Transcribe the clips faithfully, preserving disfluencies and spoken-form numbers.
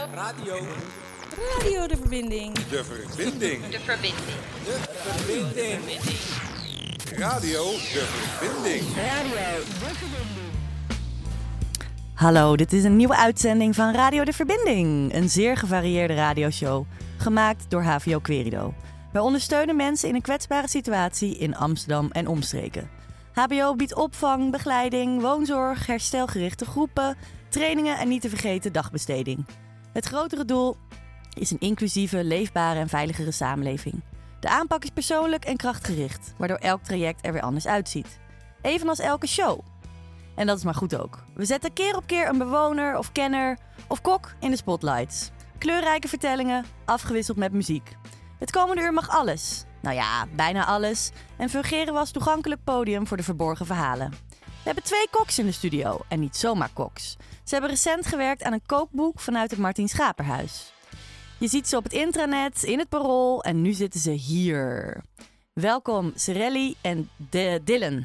Radio. Radio De Verbinding. De Verbinding. De Verbinding. De Verbinding. Radio De Verbinding. Radio De Verbinding. Hallo, dit is een nieuwe uitzending van Radio De Verbinding. Een zeer gevarieerde radioshow, gemaakt door H V O Querido. Wij ondersteunen mensen in een kwetsbare situatie in Amsterdam en omstreken. H B O biedt opvang, begeleiding, woonzorg, herstelgerichte groepen, trainingen en niet te vergeten dagbesteding. Het grotere doel is een inclusieve, leefbare en veiligere samenleving. De aanpak is persoonlijk en krachtgericht, waardoor elk traject er weer anders uitziet. Evenals elke show. En dat is maar goed ook. We zetten keer op keer een bewoner of kenner of kok in de spotlights. Kleurrijke vertellingen, afgewisseld met muziek. Het komende uur mag alles. Nou ja, bijna alles. En fungeren we als toegankelijk podium voor de verborgen verhalen. We hebben twee koks in de studio. En niet zomaar koks. Ze hebben recent gewerkt aan een kookboek vanuit het Martin Schaperhuis. Je ziet ze op het intranet, in het Parool en nu zitten ze hier. Welkom Serelli en de Dylan.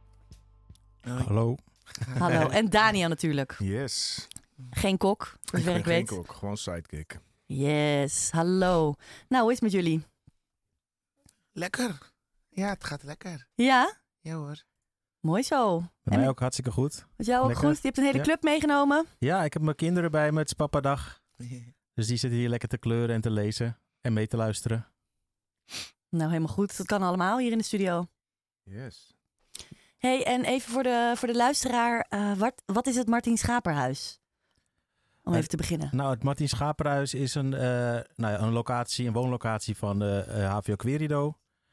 Hallo. Hallo. En Daniel natuurlijk. Yes. Geen kok, voor zover ik weet. Geen kok, gewoon sidekick. Yes, hallo. Nou, hoe is het met jullie? Lekker. Ja, het gaat lekker. Ja? Ja hoor. Mooi zo. Bij mij ook hartstikke goed. Met jou ook Lekker. goed? Je hebt een hele Ja. club meegenomen. Ja, ik heb mijn kinderen bij me. Het is papadag. Dus die zitten hier lekker te kleuren en te lezen. En mee te luisteren. Nou, helemaal goed. Dat kan allemaal hier in de studio. Yes. Hey, en even voor de, voor de luisteraar. Uh, wat, wat is het Martin Schaperhuis? Om Uh, even te beginnen. Nou, het Martin Schaperhuis is een, uh, nou ja, een locatie, een woonlocatie van de uh, H V O Querido.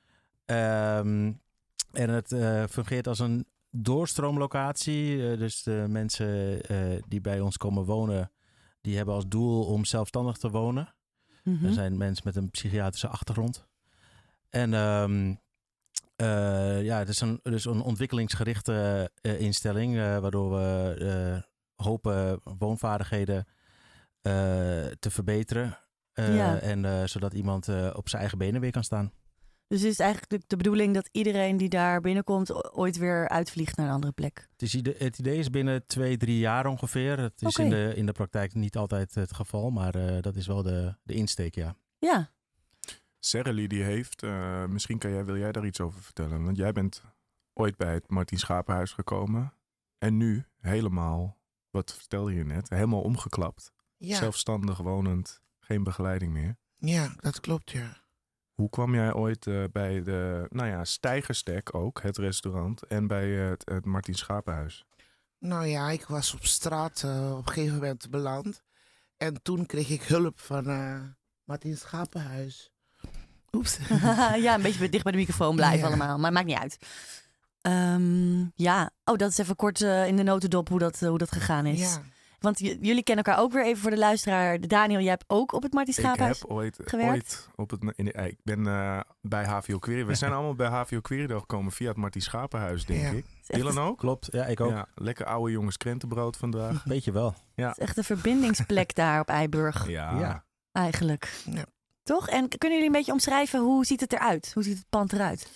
Um, en het uh, fungeert als een doorstroomlocatie. Uh, dus de mensen uh, die bij ons komen wonen, die hebben als doel om zelfstandig te wonen. Mm-hmm. Er zijn mensen met een psychiatrische achtergrond. En um, uh, ja, het is een, dus een ontwikkelingsgerichte uh, instelling, uh, waardoor we uh, hopen woonvaardigheden uh, te verbeteren. Uh, Ja. En uh, zodat iemand uh, op zijn eigen benen weer kan staan. Dus is het eigenlijk de bedoeling dat iedereen die daar binnenkomt o- ooit weer uitvliegt naar een andere plek? Het, is, ide- het idee is binnen twee, drie jaar ongeveer. Het is Oké. in, de, in de praktijk niet altijd het geval, maar uh, dat is wel de, de insteek, ja. Ja. Serreli die heeft, uh, misschien kan jij, wil jij daar iets over vertellen? Want jij bent ooit bij het Martin Schaperhuis gekomen. En nu helemaal, wat vertelde je net, helemaal omgeklapt. Ja, Zelfstandig wonend, geen begeleiding meer. ja, dat klopt ja. Hoe kwam jij ooit uh, bij de, nou ja, Steigerstek ook, het restaurant, en bij uh, het, het Martin Schaperhuis? Nou ja, ik was op straat uh, op een gegeven moment beland. En toen kreeg ik hulp van uh, Martin Schaperhuis. Oeps. Ja, een beetje dicht bij de microfoon blijven Ja. allemaal. Maar maakt niet uit. Um, ja. Oh, dat is even kort uh, in de notendop hoe dat, uh, hoe dat gegaan is. Ja, Want j- jullie kennen elkaar ook weer even voor de luisteraar. Daniel, jij hebt ook op het Martin Ik Schaperhuis heb ooit, gewerkt? ooit op het, in de, ik ben uh, bij H V O Querido. We zijn allemaal bij H V O Querido gekomen via het Martin Schaperhuis, denk Ja. ik. Het is echt, Dylan ook? Klopt, ja, ik ook. Ja, lekker oude jongens krentenbrood vandaag. Weet je wel. het is echt een verbindingsplek daar op Eiburg, Ja. Ja. eigenlijk. Ja. Toch? En k- kunnen jullie een beetje omschrijven, hoe ziet het eruit? Hoe ziet het pand eruit?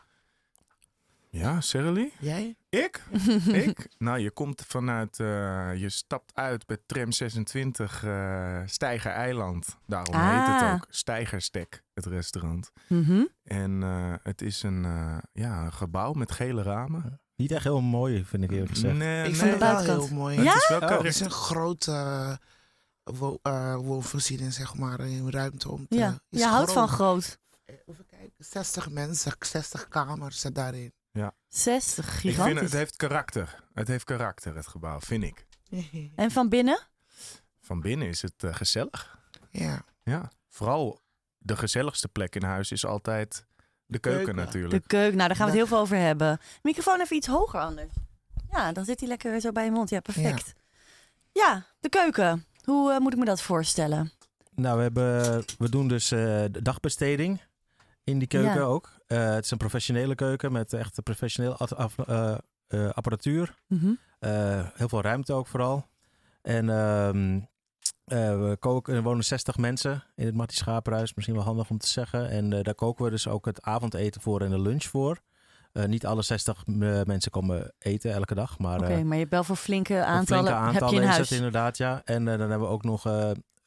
Ja, Serreli? jij? Ik? Ik? Nou, je komt vanuit, uh, je stapt uit bij tram zesentwintig uh, Steiger Eiland. Daarom Ah. heet het ook Steigerstek, het restaurant. Mm-hmm. En uh, het is een, uh, ja, een gebouw met gele ramen. Niet echt heel mooi, vind ik eerlijk gezegd. Nee, Ik nee, vind het de wel buitenkant. heel mooi. Ja? Het is wel Oh. Het correct. is een grote uh, wo- uh, woonvoorziening, zeg maar, in ruimte om te... Ja, is je houdt van groot. groot. Even kijken, zestig mensen, zestig kamers zijn daarin. zestig, Ik vind gigantisch. het, het heeft karakter. Het heeft karakter, het gebouw, vind ik. En van binnen? Van binnen is het uh, gezellig. Ja. Ja. Vooral de gezelligste plek in huis is altijd de keuken, Keuken. natuurlijk. De keuken, nou daar gaan we het Lekker. heel veel over hebben. Microfoon even iets hoger anders. Ja, dan zit hij lekker zo bij je mond. Ja, perfect. Ja, de keuken. Hoe uh, moet ik me dat voorstellen? Nou, we, hebben, we doen dus uh, de dagbesteding in die keuken Ja. ook. Uh, het is een professionele keuken met echt professionele at- af- uh, uh, apparatuur. Mm-hmm. Uh, heel veel ruimte ook vooral. En um, uh, we koken, er wonen zestig mensen in het Martin Schaperhuis. Misschien wel handig om te zeggen. En uh, daar koken we dus ook het avondeten voor en de lunch voor. Uh, niet alle zestig uh, mensen komen eten elke dag. Maar Oké, okay, uh, maar je hebt wel voor flinke een aantallen, flinke aantallen heb je in is huis. het inderdaad, ja. En uh, dan hebben we ook nog uh,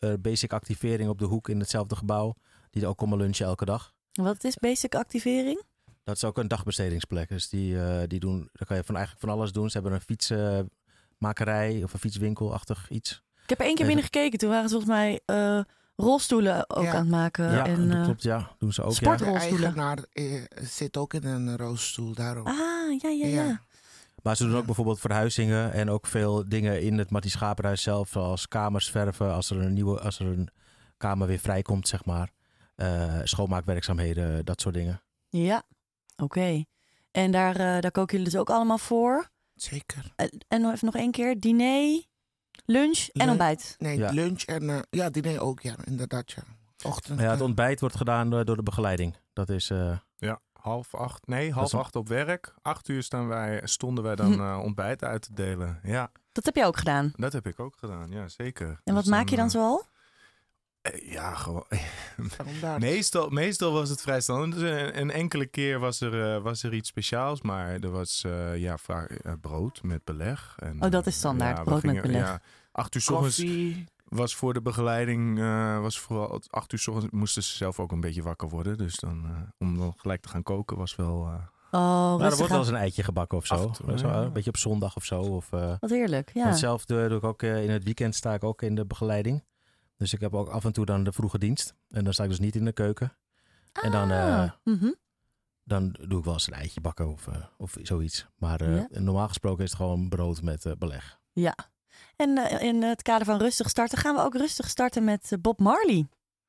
uh, basic activering op de hoek in hetzelfde gebouw. Die ook komen lunchen elke dag. Wat is basic activering? Dat is ook een dagbestedingsplek. Dus die, uh, die doen, daar kan je van eigenlijk van alles doen. Ze hebben een fietsmakerij uh, of een fietswinkelachtig iets. Ik heb er één keer binnen gekeken. Toen waren ze volgens mij uh, rolstoelen ook ja. aan het maken. Ja, en, dat uh, klopt. Ja, doen ze ook. sportrolstoelen. De eigenaar uh, zit ook in een rolstoel daarom. Ah, ja, ja, ja. ja. Maar ze doen ja. ook bijvoorbeeld verhuizingen en ook veel dingen in het Martien Schapenhuis zelf. Zoals kamers verven als er een nieuwe, als er een kamer weer vrijkomt, zeg maar. Uh, schoonmaakwerkzaamheden, dat soort dingen. Ja, oké. Okay. En daar, uh, daar koken jullie dus ook allemaal voor? Zeker. Uh, en even nog één keer, diner, lunch en Lun- ontbijt? Nee, ja. lunch en uh, ja, diner ook, ja, inderdaad, ja. Ochtend. Ja, het ontbijt wordt gedaan uh, door de begeleiding. Dat is... Uh, ja, half acht. Nee, half een... acht op werk. Acht uur staan wij, stonden wij dan uh, ontbijt uit te delen. Ja. Dat heb jij ook gedaan? Dat heb ik ook gedaan, ja, zeker. En wat dus maak dan, je dan zoal? Uh, ja, gewoon... meestal, meestal was het vrij standaard. Een, een enkele keer was er, uh, was er iets speciaals, maar er was uh, ja, vaak uh, brood met beleg. En, oh, dat is standaard, ja, brood gingen, met beleg. Ja, acht uur 's ochtends was voor de begeleiding, uh, was vooral acht uur 's ochtends moesten ze zelf ook een beetje wakker worden. Dus dan, uh, om dan gelijk te gaan koken was wel... Uh, Oh, maar er wordt wel eens een eitje gebakken of zo. toe, zo ja. Een beetje op zondag of zo. Of, uh, wat heerlijk, ja. Hetzelfde doe ik ook uh, in het weekend, sta ik ook in de begeleiding. Dus ik heb ook af en toe dan de vroege dienst. En dan sta ik dus niet in de keuken. Ah, en dan, uh, mm-hmm. dan doe ik wel eens een eitje bakken of, uh, of zoiets. Maar uh, ja. normaal gesproken is het gewoon brood met uh, beleg. Ja. En uh, in het kader van rustig starten gaan we ook rustig starten met uh, Bob Marley.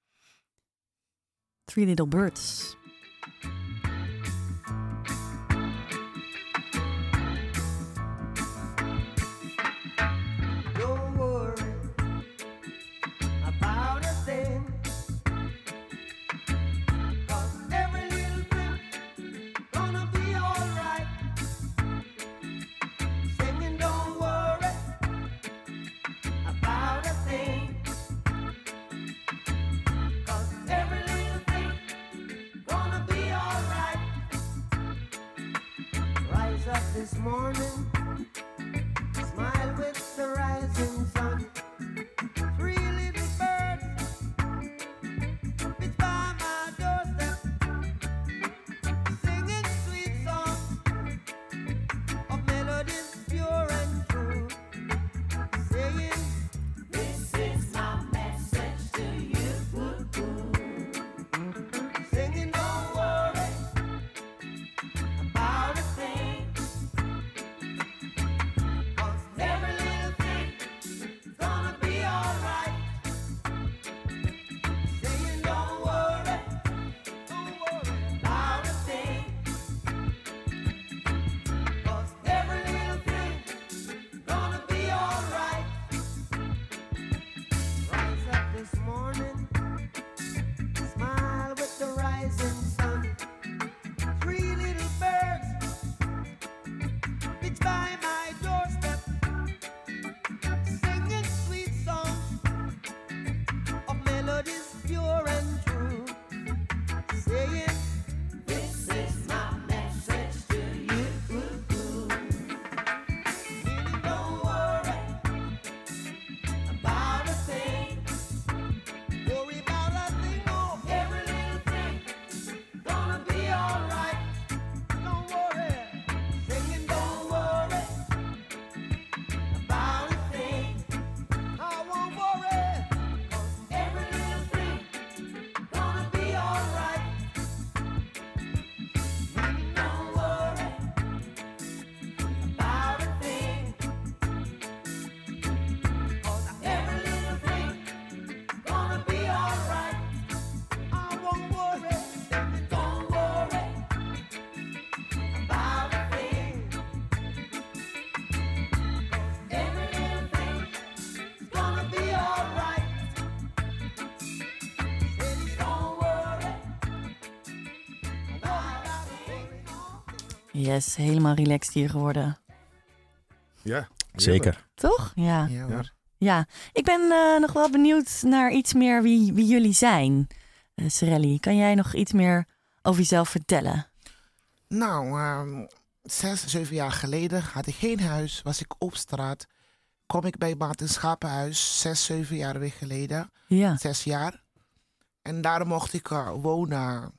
Three Little Birds. This morning, smile with the rising sun. Three little birds, it's by my doorstep, singing sweet songs of melodies pure and true, saying, this is my message to you. Singing, don't worry about a thing. Yes, helemaal relaxed hier geworden. Ja, zeker. Toch? Ja. Ja, Ja. Ja. Ik ben uh, nog wel benieuwd naar iets meer wie, wie jullie zijn. Uh, Serelli, kan jij nog iets meer over jezelf vertellen? Nou, um, zes, zeven jaar geleden had ik geen huis, was ik op straat. kom ik bij Martin Schapenhuis, zes, zeven jaar weer geleden. Ja. Zes jaar. En daar mocht ik uh, wonen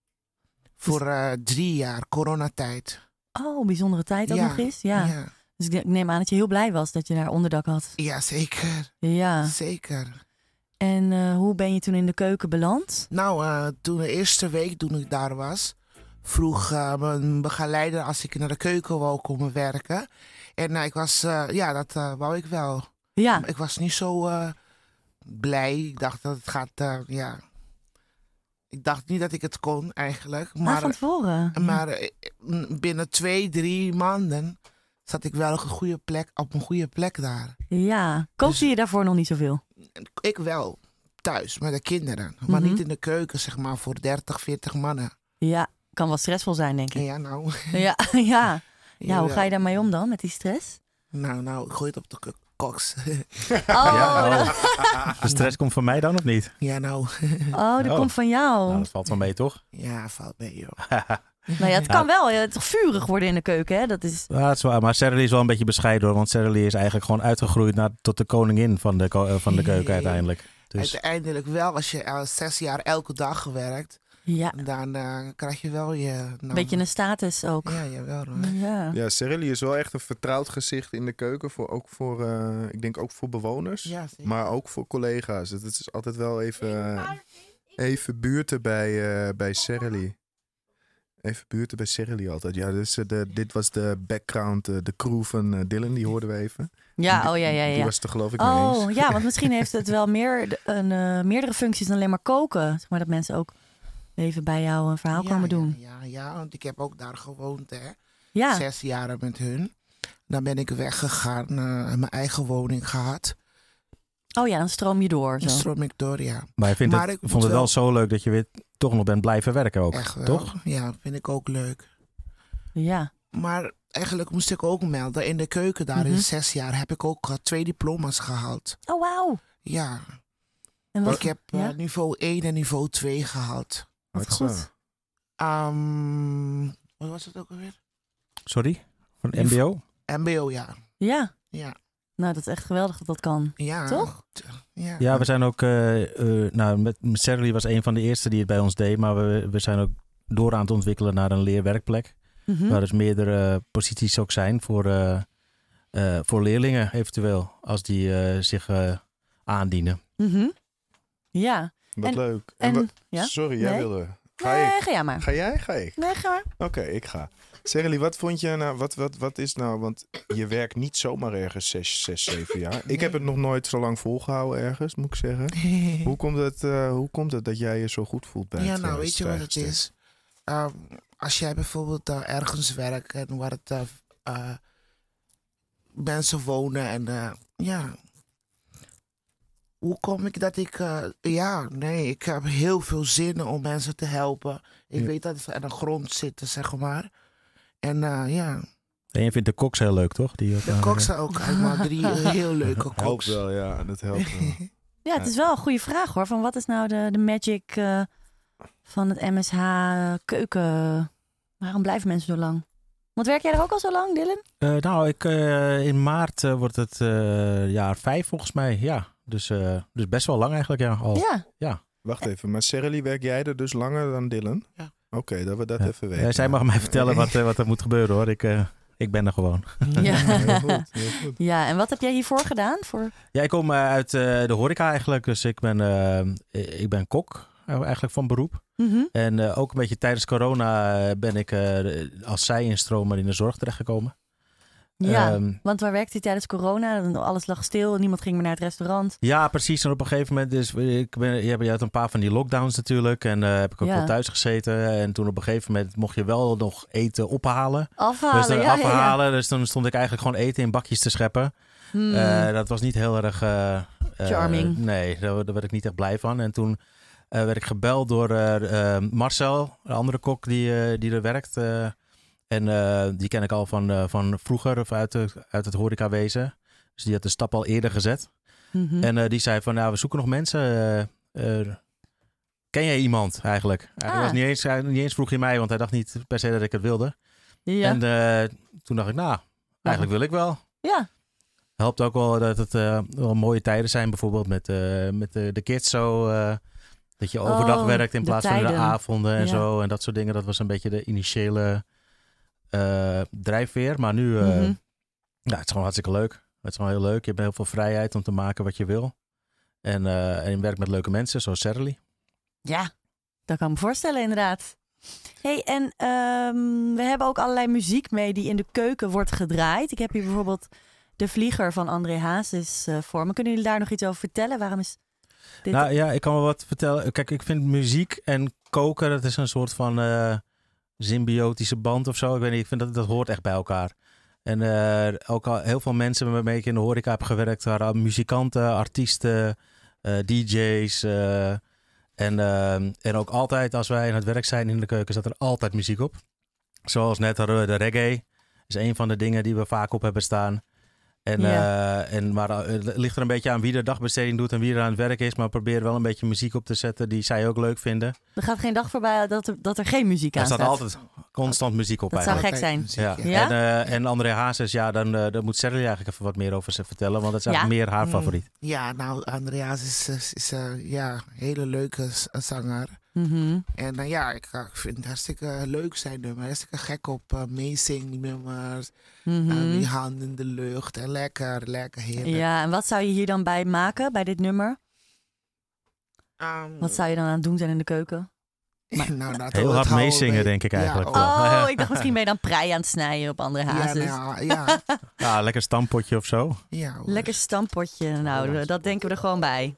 voor uh, drie jaar, coronatijd. Oh, bijzondere tijd ook Ja, nog eens. Ja. Ja. Dus ik neem aan dat je heel blij was dat je daar onderdak had. Ja, zeker. Ja. Zeker. En uh, hoe ben je toen in de keuken beland? Nou, uh, toen de eerste week toen ik daar was, vroeg uh, mijn begeleider als ik naar de keuken wou komen werken. En uh, ik was, uh, ja, dat uh, wou ik wel. Ja. Ik was niet zo uh, blij. Ik dacht dat het gaat, uh, ja. Ik dacht niet dat ik het kon eigenlijk. Maar, Maar, van tevoren. maar uh, binnen twee, drie maanden zat ik wel op een goede plek, op een goede plek daar. Ja. Kookte Dus- je daarvoor nog niet zoveel? Ik wel, thuis, met de kinderen. Maar Mhm. niet in de keuken, zeg maar, voor dertig, veertig mannen. Ja. Kan wel stressvol zijn, denk ik. Ja, nou. Ja. Ja. Ja, hoe ga je Jawel. daarmee om dan, met die stress? Nou, nou, ik gooi het op de k- koks. Oh, Ja, dat, oh. De stress komt van mij dan of niet? ja, nou. oh, dat Oh. komt van jou. Nou, dat valt wel mee, toch? Ja, valt mee, joh. Nou ja, het kan wel. Ja, toch vurig worden in de keuken, hè? Dat is... Ja, het is waar. Maar Sarah Lee is wel een beetje bescheiden hoor. Want Sarah Lee is eigenlijk gewoon uitgegroeid naar, tot de koningin van de, ko- eh, van de keuken uiteindelijk. Dus Uiteindelijk wel, als je uh, zes jaar elke dag gewerkt, Ja, dan uh, krijg je wel je... Nou, een beetje een status ook. Ja, jawel hoor. Ja. Ja, Sarah is wel echt een vertrouwd gezicht in de keuken. Voor, ook voor, uh, ik denk ook voor bewoners. Ja, zeker. Maar ook voor collega's. Het is altijd wel even, uh, even buurten bij, uh, bij Sarah. Even buurten bij Sarah altijd. Ja, dus, uh, de, dit was de background, uh, de crew van uh, Dylan. Die hoorden we even. Ja, Die- oh ja, ja, Die ja. was het er geloof ik mee eens. Oh ja, want misschien heeft het wel meer, een, uh, meerdere functies dan alleen maar koken. Zeg maar dat mensen ook even bij jou een verhaal ja, komen doen. Ja, ja, ja, want ik heb ook daar gewoond, hè. Ja, Zes jaren met hun. Dan ben ik weggegaan, uh, en mijn eigen woning gehad. oh ja, dan stroom je door. In Zo. Stroom Victoria. Maar je vindt Maar het, ik vond moet het wel wel- zo leuk dat je weer toch nog bent blijven werken ook. Echt wel. Toch? Ja, vind ik ook leuk. Ja. Maar eigenlijk moest ik ook melden. In de keuken daar Mhm. in zes jaar heb ik ook uh, twee diploma's gehaald. Oh wauw. Ja, En wat, ik heb uh, ja? niveau één en niveau twee gehaald. Wat Wat goed. zo. Um, wat was het ook alweer? Sorry? Van M B O? M B O, ja. Ja, Ja. nou dat is echt geweldig dat dat kan. Ja. Toch? Ja. Ja, we zijn ook... eh, eh, nou, met, met Sarah Lee was een van de eerste die het bij ons deed. Maar we, we zijn ook door aan het ontwikkelen naar een leerwerkplek. Mhm. Waar dus meerdere posities ook zijn voor, eh, eh, voor leerlingen eventueel. Als die eh, zich eh, aandienen. Mhm. Ja. Wat En- leuk. En wa- En, ja? Sorry, jij Nee? wilde. Ga Nee, ik? ga jij maar. Ga jij? Ga ik? Nee, ga maar. Oké, ik ga. Sarah, wat vond je nou, wat, wat, wat is nou, want je werkt niet zomaar ergens zes, zes, zeven jaar. Ik heb het nog nooit zo lang volgehouden ergens, moet ik zeggen. Hoe komt het, uh, hoe komt het dat jij je zo goed voelt bij Ja, het nou, uh, weet je wat het stijgenstuk? is? Um, als jij bijvoorbeeld uh, ergens werkt en waar het uh, uh, mensen wonen en uh, ja. Hoe kom ik dat ik... Uh, ja, nee, ik heb heel veel zin om mensen te helpen. Ik Ja. weet dat ze aan de grond zitten, zeg maar. En uh, ja, En je vindt de koks heel leuk, toch? Die ook, de eh, koks zijn ook allemaal drie heel leuke Helpt koks. wel, ja, dat helpt wel. Ja, het is wel een goede vraag hoor. Van wat is nou de, de magic eh, van het M S H keuken? Waarom blijven mensen zo lang? Want werk jij er ook al zo lang, Dylan? Eh, nou, ik, eh, in maart eh, wordt het eh, jaar vijf volgens mij. Ja, dus, eh, dus best wel lang eigenlijk. Ja, al. Ja. Wacht even, maar Sarah, werk jij er dus langer dan Dylan? Ja. Oké, dat we dat Ja. even weten. Eh, zij mag mij vertellen wat, eh, wat er moet gebeuren hoor. Ik, eh, ik ben er gewoon. Ja. Heel goed, heel goed. Ja, en wat heb jij hiervoor gedaan? Voor... Ja, ik kom eh, uit eh, de horeca eigenlijk. Dus ik ben, eh, ik ben kok eh, eigenlijk van beroep. Mhm. En eh, ook een beetje tijdens corona eh, ben ik eh, als zij-instromer in de zorg terechtgekomen. Ja, Ehm, want waar werkte je tijdens corona? Alles lag stil, niemand ging meer naar het restaurant. Ja, precies. En op een gegeven moment is... Ik ben, je, hebt, je had een paar van die lockdowns natuurlijk. En uh, heb ik ook Ja. wel thuis gezeten. En toen op een gegeven moment mocht je wel nog eten ophalen. Afhalen, dus dan ja, afhalen. ja, ja. Dus toen stond ik eigenlijk gewoon eten in bakjes te scheppen. Hmm. Uh, dat was niet heel erg... Uh, Charming. Uh, nee, daar, daar werd ik niet echt blij van. En toen uh, werd ik gebeld door uh, uh, Marcel, een andere kok die, uh, die er werkt. Uh, en uh, die ken ik al van, uh, van vroeger, of uit, de, uit het horecawezen. Dus die had de stap al eerder gezet. Mm-hmm. En uh, die zei van, nou, we zoeken nog mensen. Uh, uh, ken jij iemand eigenlijk? Eigenlijk Ah. was niet, eens, hij, niet eens vroeg je mij, want hij dacht niet per se dat ik het wilde. Ja. En uh, toen dacht ik, nou, eigenlijk wil ik wel. Ja. Helpt ook wel dat het uh, wel mooie tijden zijn. Bijvoorbeeld met, uh, met de, de kids zo. Uh, dat je overdag Oh, werkt in de plaats van in de tijden. avonden en Ja. zo. En dat soort dingen. Dat was een beetje de initiële uh, drijfveer. Maar nu, uh, Mhm. ja, het is gewoon hartstikke leuk. Het is gewoon heel leuk. Je hebt heel veel vrijheid om te maken wat je wil. En, uh, en je werkt met leuke mensen, zoals Serly. Ja, dat kan ik me voorstellen inderdaad. Hey, en um, we hebben ook allerlei muziek mee die in de keuken wordt gedraaid. Ik heb hier bijvoorbeeld De Vlieger van André Hazes uh, voor me. Kunnen jullie daar nog iets over vertellen? Waarom is dit... Nou ja, ik kan wel wat vertellen. Kijk, ik vind muziek en koken, dat is een soort van uh, symbiotische band of zo. Ik weet niet, ik vind dat dat hoort echt bij elkaar. En uh, ook al heel veel mensen waarmee ik in de horeca heb gewerkt, waren muzikanten, artiesten, uh, D J's. Uh, en, uh, en ook altijd als wij aan het werk zijn in de keuken, staat er altijd muziek op. Zoals net hadden we de reggae. Dat is een van de dingen die we vaak op hebben staan. En, Ja. uh, en, maar uh, het ligt er een beetje aan wie de dagbesteding doet en wie er aan het werk is. Maar probeer wel een beetje muziek op te zetten die zij ook leuk vinden. Er gaat geen dag voorbij dat er, dat er geen muziek aan Er staat staat. altijd constant muziek op Dat zou eigenlijk. gek zijn. Muziek, Ja. Ja? En, uh, en André Hazes, ja, dan, uh, dan moet Serly eigenlijk even wat meer over ze vertellen. Want dat is eigenlijk Ja? meer haar Mm. favoriet. Ja, nou, Andreas is, is, is uh, ja, een hele leuke s- zanger. Mhm. En uh, ja, ik, uh, ik vind het hartstikke leuk zijn nummer. Hartstikke gek op uh, meezingnummers. Mhm. uh, die handen in de lucht. En lekker, lekker heerlijk. Ja, en wat zou je hier dan bij maken, bij dit nummer? Um, Wat zou je dan aan het doen zijn in de keuken? nou, nou, Heel het hard houden meezingen, bij- denk ik eigenlijk Ja, wel. Oh, ik dacht misschien ben je dan prei aan het snijden op André ja, Hazes. nou, ja, Ja, lekker stampotje of zo. ja, hoor. Lekker stampotje. Nou, dat denken we er gewoon bij.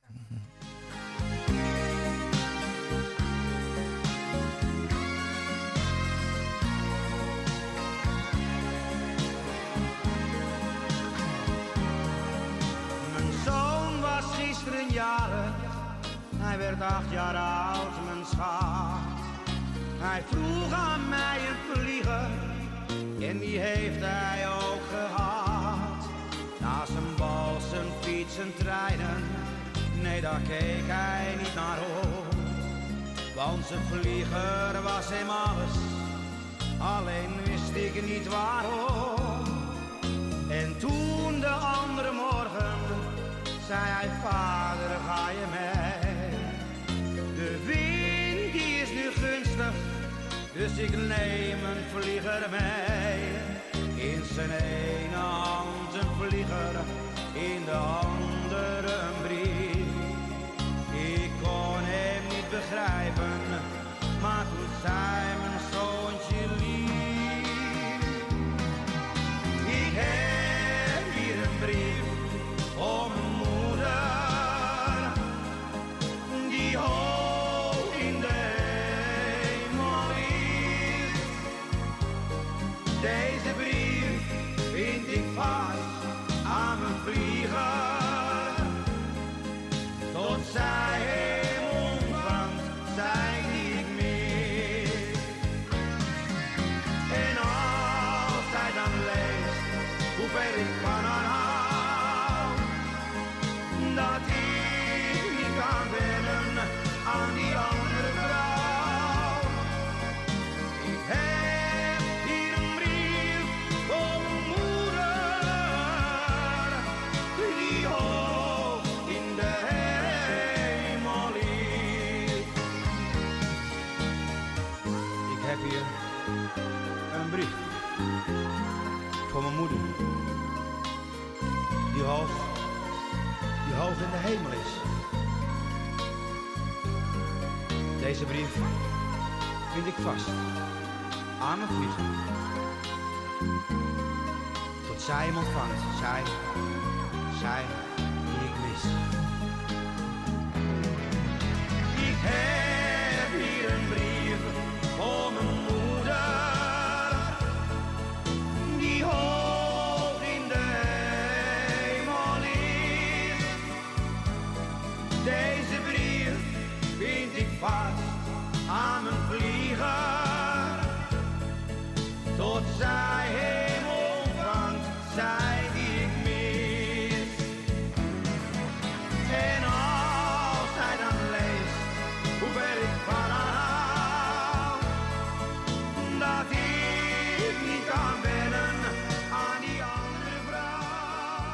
Mijn zoon was gisteren jarig, hij werd acht jaar oud, mijn schat. Hij vroeg aan mij een vlieger, en die heeft hij ook gehad. Na zijn bal, zijn fiets, zijn treinen, nee daar keek hij niet naar op. Want zijn vlieger was hem alles, alleen wist ik niet waarom. En toen de andere morgen zei hij, vader ga je mee. De wind die is nu gunstig, dus ik neem een vlieger mee. In zijn ene hand een vlieger, in de andere een brief. Ik kon hem niet begrijpen, maar toen zei mijn zoontje lief. Ik heb hier een brief voor mijn moeder, die hoog in de hemel ligt. Deze brief vind ik vast aan mijn vlieger, tot zij hem ontvangt, zij die ik mis. En als zij dan leest hoeveel ik van haar hou, dat ik niet kan wennen aan die andere vrouw. Ik heb hier een brief voor mijn moeder, die hoog in de hemel ligt. Ik heb hier een brief voor mijn moeder, die hoog, die hoog in de hemel is. Deze brief vind ik vast aan mijn vlieger, tot zij hem ontvangt, zij, zij die ik mis. Ik heb hier een brief voor mijn moeder, die hoog in de hemel ligt. Deze brief vind ik vast aan mijn vlieger, tot zij hem ontvangt, zij die ik mis. En als zij dan leest hoeveel ik van haar hou, dat ik niet kan wennen aan die andere vrouw.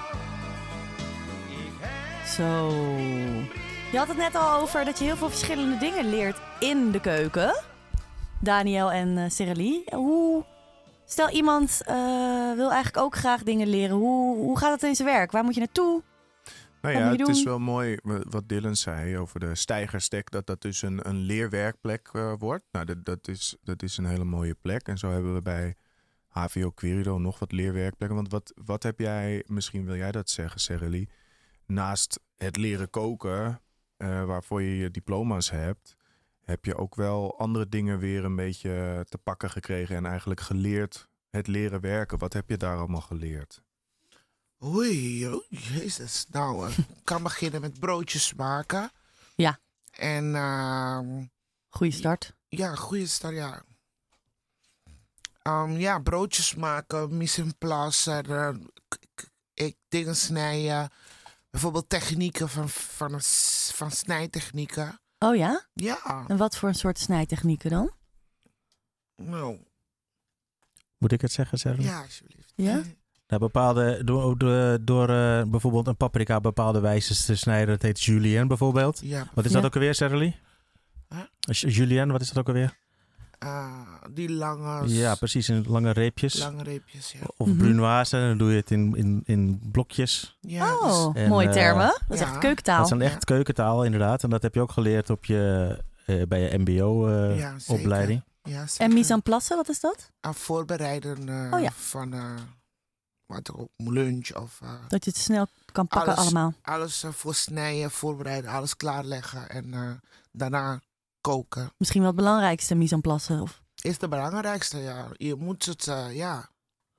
Zo. Je had het net al over dat je heel veel verschillende dingen leert in de keuken. Daniel en uh, Seralie. Hoe... Stel iemand uh, wil eigenlijk ook graag dingen leren. Hoe, hoe gaat het in zijn werk? Waar moet je naartoe? Nou Wat ja, moet je het is doen? wel mooi wat Dylan zei over de stijgerstek. Dat dat dus een, een leerwerkplek uh, wordt. Nou, dat, dat, is, dat is een hele mooie plek. En zo hebben we bij H V O Querido nog wat leerwerkplekken. Want wat, wat heb jij, misschien wil jij dat zeggen, Seralie. Naast het leren koken, uh, waarvoor je je diploma's hebt, heb je ook wel andere dingen weer een beetje te pakken gekregen en eigenlijk geleerd het leren werken. Wat heb je daar allemaal geleerd? Oei, oh, jezus. Nou, uh, ik kan beginnen met broodjes maken. Ja. En uh, Goeie start. ja, goede start, ja. Um, ja, broodjes maken, mise en place, uh, k- k- ik dingen snijden. Bijvoorbeeld technieken van, van, een s- van snijtechnieken. Oh ja? Ja, En wat voor een soort snijtechnieken dan? nou, Moet ik het zeggen, Seralie? ja, alsjeblieft. Ja? Nou, bepaalde, door door, door uh, bijvoorbeeld een paprika bepaalde wijzes te snijden. Dat heet julienne bijvoorbeeld. Ja, Wat is Ja. dat ook alweer, Seralie? Huh? Ju- Julienne, wat is dat ook alweer? uh, die lange, Ja, precies, in lange reepjes. lange reepjes, ja. Of Mhm. brunoise, dan doe je het in, in, in blokjes. Ja, Oh, En, mooie uh, termen. Dat is ja. echt keukentaal. Dat is een Ja. echt keukentaal, inderdaad. En dat heb je ook geleerd op je, uh, bij je Ja, zeker. mbo-opleiding. ja, zeker. En mise en place, wat is dat? Aan voorbereiden uh, Oh ja. van uh, wat ook, lunch of uh, Dat je het snel kan pakken Alles. allemaal. alles uh, voor snijden, voorbereiden, alles klaarleggen en uh, daarna koken. Misschien wel het belangrijkste, mise en place. Of Is de belangrijkste, ja. Je moet het, uh, ja.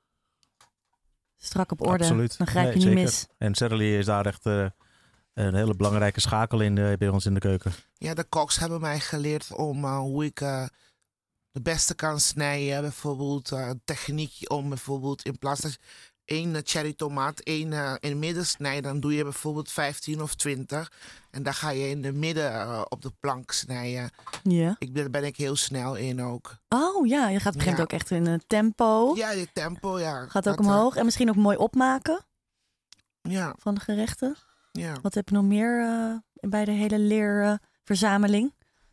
strak op orde. Absoluut. Dan grijp Nee, je niet zeker. mis. En Seralie is daar echt uh, een hele belangrijke schakel in uh, bij ons in de keuken. Ja, de koks hebben mij geleerd om uh, hoe ik uh, de beste kan snijden. Bijvoorbeeld uh, techniek om bijvoorbeeld in plaats van één uh, cherry tomaat één uh, in het midden snijden, dan doe je bijvoorbeeld vijftien of twintig. En dan ga je in de midden uh, op de plank snijden. Ja. Ik ben, daar ben ik heel snel in ook. Oh ja, je gaat op een gegeven moment Ja. ook echt in een tempo. Ja, je tempo, ja. Gaat ook Dat, uh, omhoog. En misschien ook mooi opmaken ja, van de gerechten. ja. Wat heb je nog meer uh, bij de hele leerverzameling?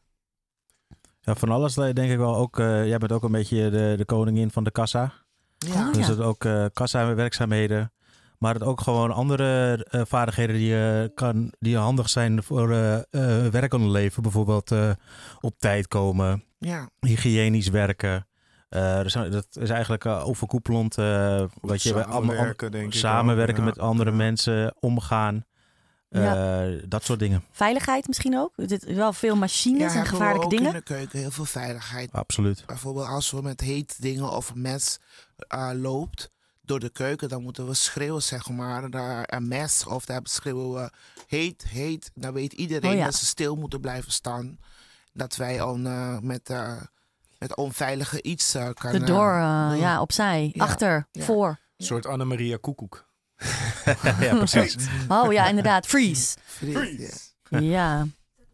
Ja, van alles denk ik wel. Ook, uh, jij bent ook een beetje de, de koningin van de kassa. Ja, Oh, Dus ja. het ook uh, kassa-werkzaamheden. Maar het ook gewoon andere uh, vaardigheden die, uh, kan, die handig zijn voor uh, uh, werk aan het leven. Bijvoorbeeld uh, op tijd komen, ja. hygiënisch werken. Uh, er zijn, dat is eigenlijk uh, overkoepelend. Uh, wat je bij allemaal Samenwerken, denk ik samenwerken ook, ja. met andere Ja. mensen, omgaan. Uh, dat soort dingen. Veiligheid misschien ook. Er zitten wel veel machines Ja, en hebben we gevaarlijke ook dingen. in de keuken heel veel veiligheid. Absoluut. Bijvoorbeeld als we met heet dingen of een mes uh, loopt door de keuken, dan moeten we schreeuwen, zeg maar, uh, een mes. Of dan schreeuwen we heet, heet. Dan weet iedereen Oh ja. dat ze stil moeten blijven staan. Dat wij on, uh, met, uh, met onveilige iets uh, kunnen... De door, uh, doen. ja, opzij, Ja. achter, Ja. voor. Een soort Annemaria Koekoek. Ja, precies. Oh ja, inderdaad. Freeze. Freeze. Ja.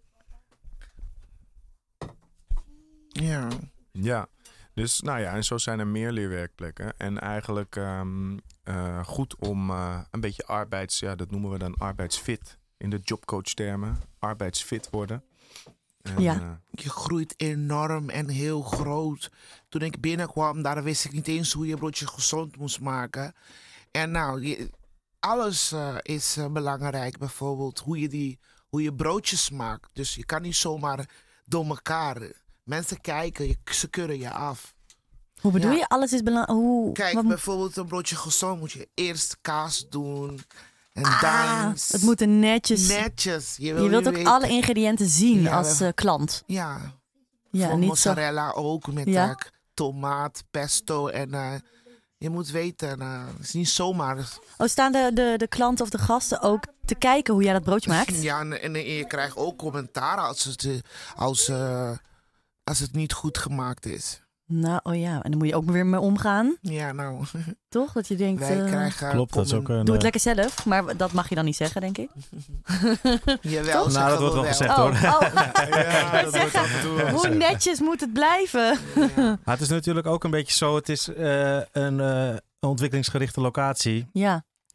Ja. Ja, dus nou ja, en zo zijn er meer leerwerkplekken. En eigenlijk um, uh, goed om uh, een beetje arbeids... Ja, dat noemen we dan arbeidsfit. In de jobcoach-termen. Arbeidsfit worden. En, Ja. uh, Je groeit enorm en heel groot. Toen ik binnenkwam, daar wist ik niet eens hoe je broodje gezond moest maken. En nou, je, alles uh, is uh, belangrijk. Bijvoorbeeld hoe je, die, hoe je broodjes maakt. Dus je kan niet zomaar door elkaar. Mensen kijken, je, ze keuren je af. Hoe bedoel Ja. je? Alles is belangrijk. Hoe? Kijk, wat moet- bijvoorbeeld een broodje gezond moet je eerst kaas doen. En Ah, dan het moet er netjes. netjes. Je, Je wil wilt niet ook weten- alle ingrediënten zien Ja, als we- uh, klant. Ja, Ja, voor niet zo. mozzarella ook met Ja? uh, tomaat, pesto en uh, je moet weten, uh, het is niet zomaar. Oh, staan de, de, de klanten of de gasten ook te kijken hoe jij dat broodje maakt? Ja, en, en je krijgt ook commentaar als het, uh, als, uh, als het niet goed gemaakt is. Nou, oh ja. En dan moet je ook weer mee omgaan, Ja, nou, toch? Dat je denkt, wij uh, krijgen... Klopt, dat is ook comment- een... doe het uh, lekker zelf. Maar dat mag je dan niet zeggen, denk ik. Jawel, Nou, zeggen dat wordt we wel gezegd, Oh, hoor. oh, ja, dat wordt af en toe wel hoe gezegd. netjes moet het blijven? Ja. Maar het is natuurlijk ook een beetje zo. Het is uh, een uh, ontwikkelingsgerichte locatie. Ja,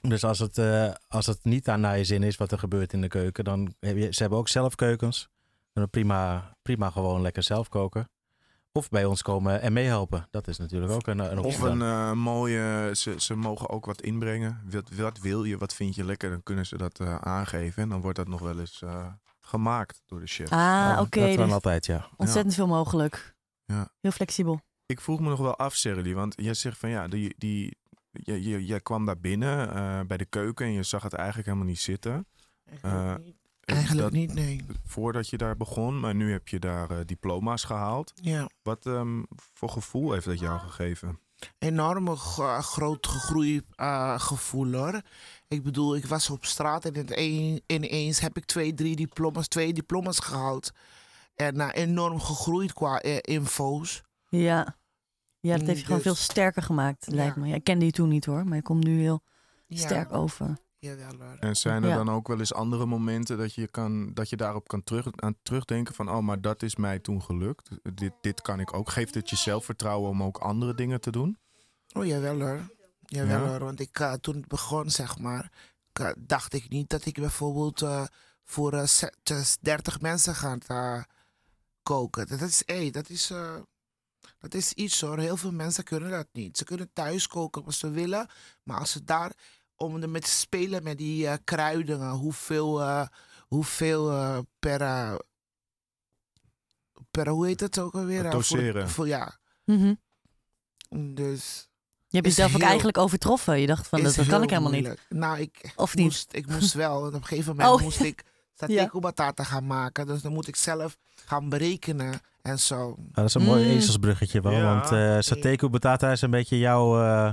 Dus als het, uh, als het niet aan naar je zin is wat er gebeurt in de keuken, dan heb je, ze hebben ook zelf keukens. Kunnen prima, prima gewoon lekker zelf koken. Of bij ons komen en meehelpen. Dat is natuurlijk ook een, een optie. Of een uh, mooie, ze, ze mogen ook wat inbrengen. Wat, wat wil je, wat vind je lekker? Dan kunnen ze dat uh, aangeven. En dan wordt dat nog wel eens uh, gemaakt door de chef. Ah, ja, oké. Okay, dat dus dan altijd, ja. Ontzettend ja. veel mogelijk. Ja. Heel flexibel. Ik vroeg me nog wel af, Sherry, want jij zegt van ja, die, die, jij, jij, jij kwam daar binnen uh, bij de keuken en je zag het eigenlijk helemaal niet zitten. Eigenlijk uh, niet. Eigenlijk dat, niet, nee. Voordat je daar begon, maar nu heb je daar uh, diploma's gehaald. Ja. Wat um, voor gevoel heeft dat jou gegeven? Enorme g- groot gegroeigevoel uh, hoor. Ik bedoel, ik was op straat en in ineens heb ik twee, drie diploma's, twee diploma's gehaald. En uh, enorm gegroeid qua uh, info's. Ja. Ja, dat heeft je dus gewoon veel sterker gemaakt, ja. lijkt me. Ja, ik kende je toen niet hoor, maar je komt nu heel ja. sterk over. En zijn er ja. dan ook wel eens andere momenten dat je, kan, dat je daarop kan terug, aan terugdenken van oh, maar dat is mij toen gelukt. Dit, dit kan ik ook. Geeft het je zelfvertrouwen om ook andere dingen te doen? Oh, jawel hoor. Jawel ja? hoor. Want ik, uh, toen het begon, zeg maar, uh, dacht ik niet dat ik bijvoorbeeld uh, voor uh, dertig mensen ga uh, koken. Dat is, hey, dat is, uh, dat is iets hoor. Heel veel mensen kunnen dat niet. Ze kunnen thuis koken als ze willen, maar als ze daar... om er met te spelen met die uh, kruiden, hoeveel, uh, hoeveel uh, per, uh, per, hoe heet het ook alweer? Doseren. Voor, voor, ja. Mm-hmm. Dus... Je hebt jezelf heel, ook eigenlijk overtroffen. Je dacht van, dat, dat kan ik helemaal moeilijk. niet. Nou, ik, of moest, niet? ik moest wel. Want op een gegeven moment oh. moest ik satéko batata gaan maken. Dus dan moet ik zelf gaan berekenen en zo. Ah, dat is een mm. mooi ezelsbruggetje wel. Ja. Want uh, satéko batata is een beetje jouw... Uh,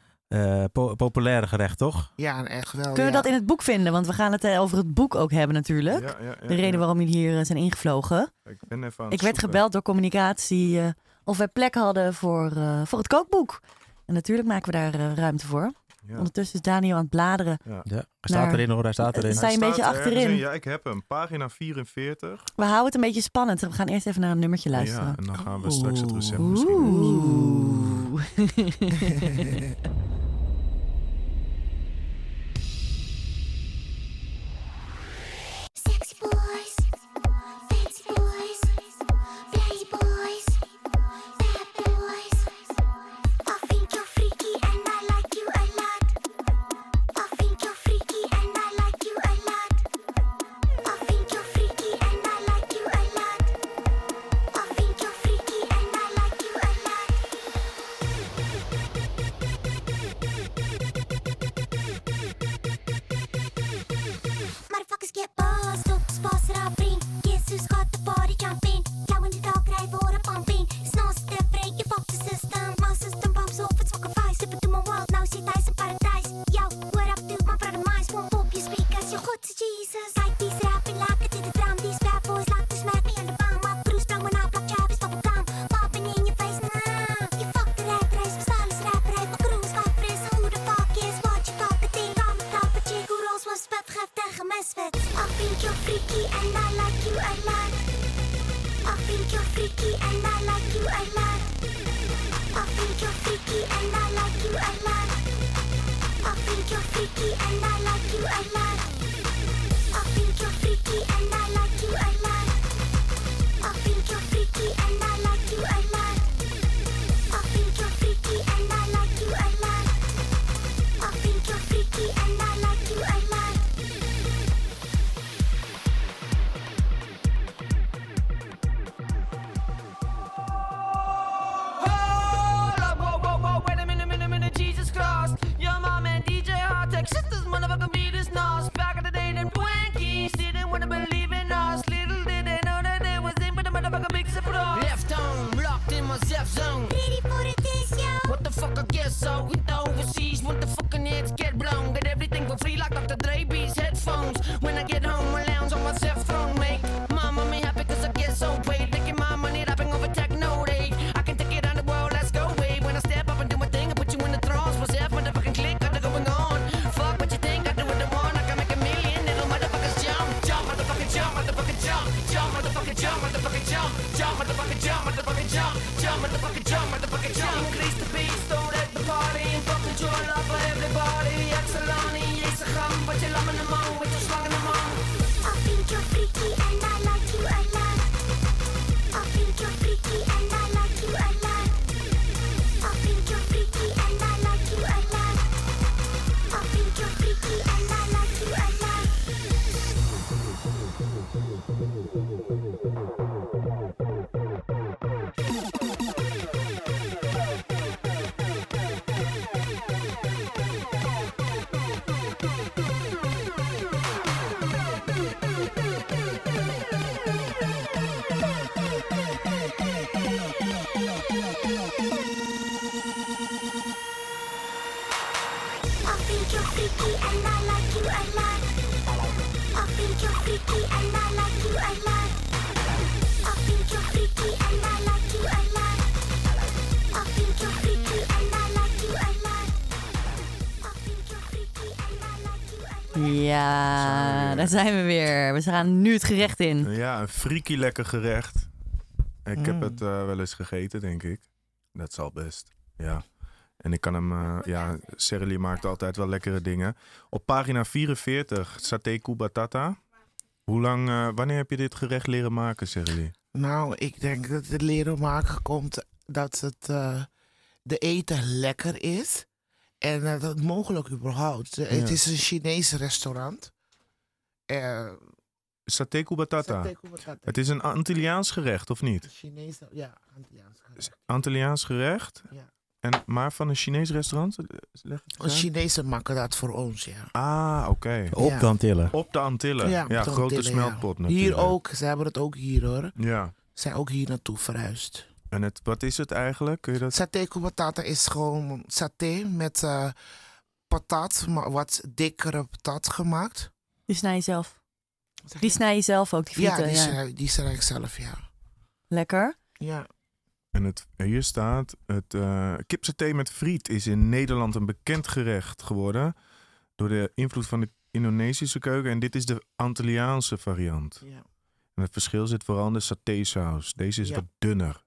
Uh, po- populaire gerecht, toch? Ja, echt wel. Kunnen we ja. dat in het boek vinden? Want we gaan het uh, over het boek ook hebben natuurlijk. Ja, ja, ja, de reden ja. waarom jullie hier uh, zijn ingevlogen. Ik ben even aan Ik werd zoeken. gebeld door communicatie uh, of wij plek hadden voor, uh, voor het kookboek. En natuurlijk maken we daar uh, ruimte voor. Ja. Ondertussen is Daniel aan het bladeren. Ja, ja. Hij staat naar... erin hoor, hij staat erin. Sta je een hij beetje achterin? In. Ja, ik heb hem. Pagina vierenveertig. We houden het een beetje spannend. We gaan eerst even naar een nummertje luisteren. Ja, en dan gaan we straks het recept misschien. Your mom and D J Hardtech, sisters, motherfucking beat is nos. Back Ja, daar zijn we weer. We gaan nu het gerecht in. Ja, een freaky lekker gerecht. Ik heb Mm. het uh, wel eens gegeten, denk ik. Dat zal best, ja. En ik kan hem, uh, ja, Sereli maakt altijd wel lekkere dingen. Op pagina vierenveertig, saté kubatata. Hoe lang, uh, wanneer heb je dit gerecht leren maken, Sereli? Nou, ik denk dat het leren maken komt dat het uh, de eten lekker is. En uh, dat mogelijk überhaupt. Ja. Het is een Chinees restaurant. Uh, Saté kubatata. Saté kubatata. Het is een Antilliaans gerecht, of niet? Chinees, ja, Antilliaans gerecht. Antilliaans gerecht? Ja. En, maar van een Chinees restaurant? Leg het Een Chinezen maken dat voor ons, ja. Ah, oké. Okay. Op ja. de Antillen. Op de Antillen. Ja, Ja, grote Antillen, smeltpot ja. natuurlijk. Hier ook. Ze hebben het ook hier, hoor. Ja. Ze zijn ook hier naartoe verhuisd. En het, wat is het eigenlijk? Kun je dat... Saté kubatata is gewoon saté met uh, patat, maar wat dikkere patat gemaakt. Die snij je zelf. Die snij je zelf ook, die frieten. Ja, die, ja. Snij, die snij ik zelf, ja. Lekker. Ja. En het, hier staat, het uh, kipsaté met friet is in Nederland een bekend gerecht geworden door de invloed van de Indonesische keuken. En dit is de Antilliaanse variant. Ja. En het verschil zit vooral in de satésaus. Deze is Ja. wat dunner.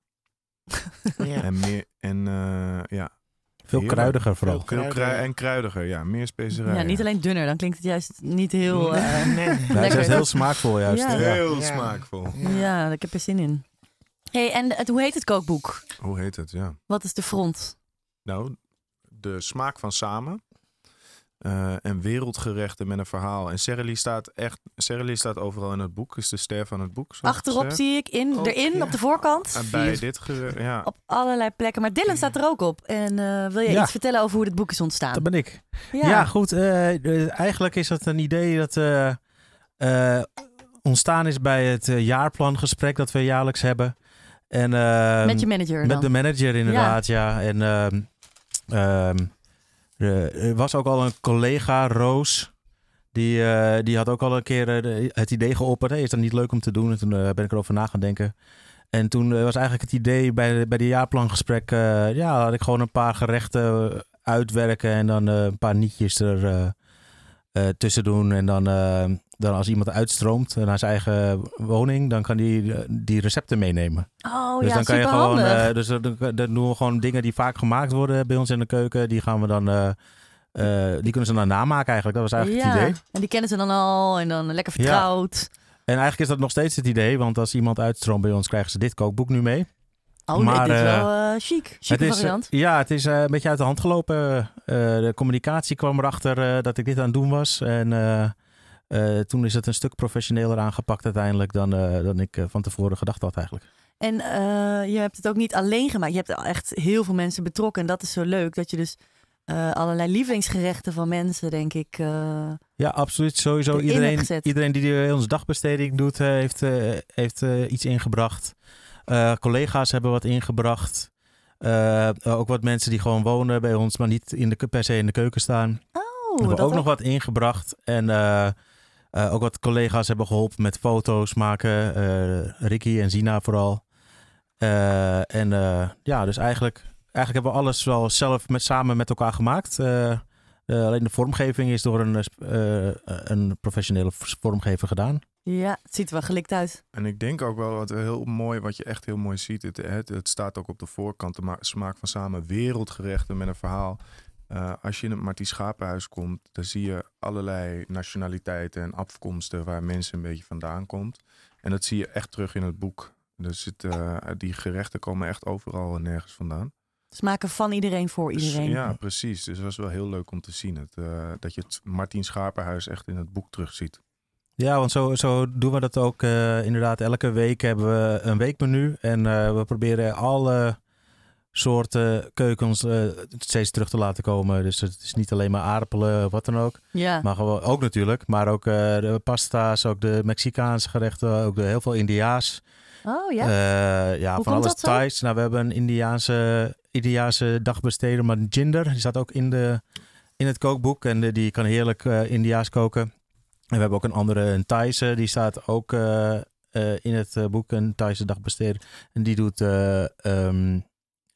Ja. En meer, en uh, ja. Veel Heerlijk. kruidiger vooral. Veel Veel Kruidiger. krui- en kruidiger, ja. Meer specerijen. Ja, niet alleen dunner, dan klinkt het juist niet heel... Uh, Nee, nee. Ja, het is Lekker. juist heel smaakvol juist. Ja. Ja. Heel Ja. smaakvol. Ja. ja, ik heb er zin in. Hey, en het, hoe heet het kookboek? Hoe heet het, ja. Wat is de front? Nou, de smaak van samen. Uh, en wereldgerechten met een verhaal. En Sereli staat echt, Sereli staat overal in het boek. Is de ster van het boek. zoals Achterop gezegd. zie ik in, Ook, erin, ja. op de voorkant. En bij dit gerecht, ja. Op allerlei plekken. Maar Dylan staat er ook op. En uh, wil je Ja. iets vertellen over hoe dit boek is ontstaan? Dat ben ik. Ja, goed. Uh, eigenlijk is dat een idee dat uh, uh, ontstaan is bij het uh, jaarplangesprek dat we jaarlijks hebben. En, uh, Met je manager dan? Met de manager inderdaad, ja. ja. En uh, um, er was ook al een collega, Roos. Die, uh, die had ook al een keer uh, het idee geopperd. Hey, is dat niet leuk om te doen? En toen uh, ben ik erover na gaan denken. En toen uh, was eigenlijk het idee bij de, bij de jaarplangesprek... Uh, ja, had ik gewoon een paar gerechten uitwerken... en dan uh, een paar nietjes er uh, uh, tussen doen. En dan, uh, dan als iemand uitstroomt naar zijn eigen woning... dan kan die uh, die recepten meenemen. Oh dus ja, dan kan je gewoon, superhandig. uh, Dus dan, dan doen we gewoon dingen die vaak gemaakt worden bij ons in de keuken. Die gaan we dan... Uh, Uh, die kunnen ze dan namaken eigenlijk. Dat was eigenlijk ja. het idee. En die kennen ze dan al en dan lekker vertrouwd. Ja. En eigenlijk is dat nog steeds het idee. Want als iemand uitstroomt bij ons, krijgen ze dit kookboek nu mee. Oh maar, nee, dit is uh, wel uh, chic. Chique het is, variant. Uh, ja, het is uh, een beetje uit de hand gelopen. Uh, de communicatie kwam erachter uh, dat ik dit aan het doen was. En uh, uh, toen is het een stuk professioneler aangepakt uiteindelijk dan, uh, dan ik uh, van tevoren gedacht had eigenlijk. En uh, je hebt het ook niet alleen gemaakt. Je hebt echt heel veel mensen betrokken. En dat is zo leuk, dat je dus... Uh, allerlei lievelingsgerechten van mensen, denk ik. Uh, ja, absoluut. Sowieso iedereen, iedereen die onze dagbesteding doet, uh, heeft, uh, heeft uh, iets ingebracht. Uh, collega's hebben wat ingebracht. Uh, ook wat mensen die gewoon wonen bij ons, maar niet in de, per se in de keuken staan. Oh, hebben dat ook nog wat ingebracht. En uh, uh, ook wat collega's hebben geholpen met foto's maken. Uh, Ricky en Zina vooral. Uh, en uh, ja, dus eigenlijk... Eigenlijk hebben we alles wel zelf met, samen met elkaar gemaakt. Uh, uh, alleen de vormgeving is door een, uh, een professionele vormgever gedaan. Ja, het ziet er wel gelikt uit. En ik denk ook wel wat heel mooi, wat je echt heel mooi ziet. Het, het, het staat ook op de voorkant, de smaak van samen. Wereldgerechten met een verhaal. Uh, als je in het Martien Schapenhuis komt, dan zie je allerlei nationaliteiten en afkomsten waar mensen een beetje vandaan komt. En dat zie je echt terug in het boek. Dus het, uh, die gerechten komen echt overal en nergens vandaan. Smaken van iedereen voor iedereen. Dus, ja, precies. Dus dat was wel heel leuk om te zien. Het, uh, dat je het Martien Schapenhuis echt in het boek terugziet. Ja, want zo, zo doen we dat ook uh, inderdaad. Elke week hebben we een weekmenu. En uh, we proberen alle soorten keukens uh, steeds terug te laten komen. Dus het is niet alleen maar aardappelen, wat dan ook. Ja. Maar gewoon, ook natuurlijk. Maar ook uh, de pasta's, ook de Mexicaanse gerechten. Ook de, heel veel Indiaas. Oh ja? Uh, ja, Hoe van komt alles dat zo? Thais. Nou, we hebben een Indiaanse, Indiaanse dagbesteder, maar Jinder. Die staat ook in, de, in het kookboek. En de, die kan heerlijk uh, Indiaas koken. En we hebben ook een andere, een Thaise. Die staat ook uh, uh, in het uh, boek, een Thaise dagbesteder. En die doet uh, um,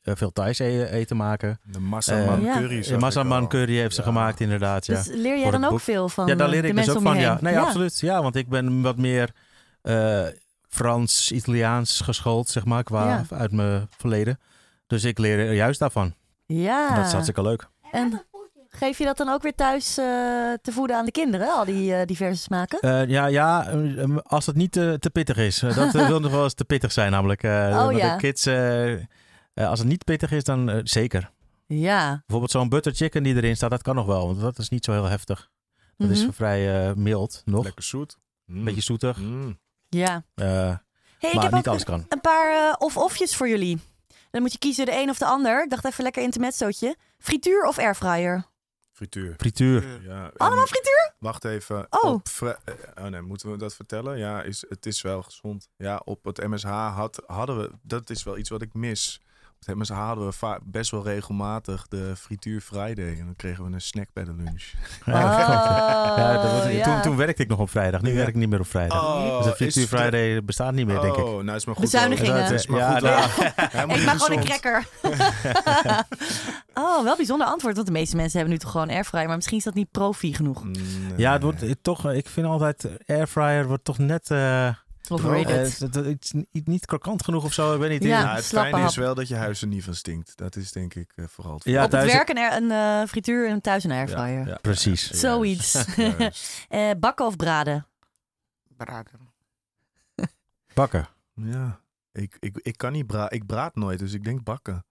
uh, veel Thais e- eten maken. De massaman Uh, ja. curry. De massaman curry heeft ze Ja. gemaakt inderdaad. Ja. Dus leer jij Voor dan het ook boek. veel van Ja, daar uh, leer de ik dus mensen ook om je van. heen? Ja. Nee, absoluut. Ja, want ik ben wat meer uh, Frans, Italiaans geschoold, zeg maar, qua Ja. uit mijn verleden. Dus ik leer juist daarvan. Ja. Dat is hartstikke leuk. En geef je dat dan ook weer thuis uh, te voeden aan de kinderen, al die uh, diverse smaken? Uh, ja, ja, uh, als het niet te, te pittig is. Uh, dat uh, wil nog wel eens te pittig zijn namelijk. Uh, oh, ja. De kids, uh, uh, als het niet pittig is, dan uh, zeker. Ja. Bijvoorbeeld zo'n butter chicken die erin staat, dat kan nog wel. Want dat is niet zo heel heftig. Dat Mm-hmm. is vrij uh, mild nog. Lekker zoet. Mm. Beetje zoetig. Mm. Ja. Uh, Hey, ik maar heb niet ook alles kan. een paar uh, of-ofjes voor jullie. Dan moet je kiezen de een of de ander. Ik dacht even lekker intermezzootje. Frituur of airfryer? Frituur. Frituur. Ja, Allemaal frituur? Wacht even. Oh. Op vri- oh nee, moeten we dat vertellen? Ja, is, het is wel gezond. Ja, op het M S H had, hadden we... Dat is wel iets wat ik mis. Op het M S H hadden we va- best wel regelmatig de frituur Friday. En dan kregen we een snack bij de lunch. Oh, ja, dat was, ja. toen, toen werkte ik nog op vrijdag. Nu Ja. werk ik niet meer op vrijdag. Oh, dus de frituur is- Friday bestaat niet meer, denk ik. Oh, nou is maar goed. Bezuinigingen. wel- is maar Ja, goed nou, wel. Helemaal Ik niet mag gewoon een gezond. cracker. Oh, wel bijzonder antwoord. Want de meeste mensen hebben nu toch gewoon airfryer. Maar misschien is dat niet profi genoeg. Nee. Ja, het wordt het toch, ik vind altijd airfryer wordt toch net uh, Overrated. uh, het- het is niet, niet krokant genoeg of zo. Ik weet niet. Ja. Ja, het slappe fijne is hap. wel dat je huis er niet van stinkt. Dat is denk ik uh, vooral het Ja, Op het thuis- werk een, air- een uh, frituur en thuis een airfryer. Ja, ja. Precies. Ja, Zoiets. juist. Juist. Uh, bakken of braden? Braden. Bakken. Ja, ik, ik, ik kan niet braden. Ik braad nooit, dus ik denk bakken.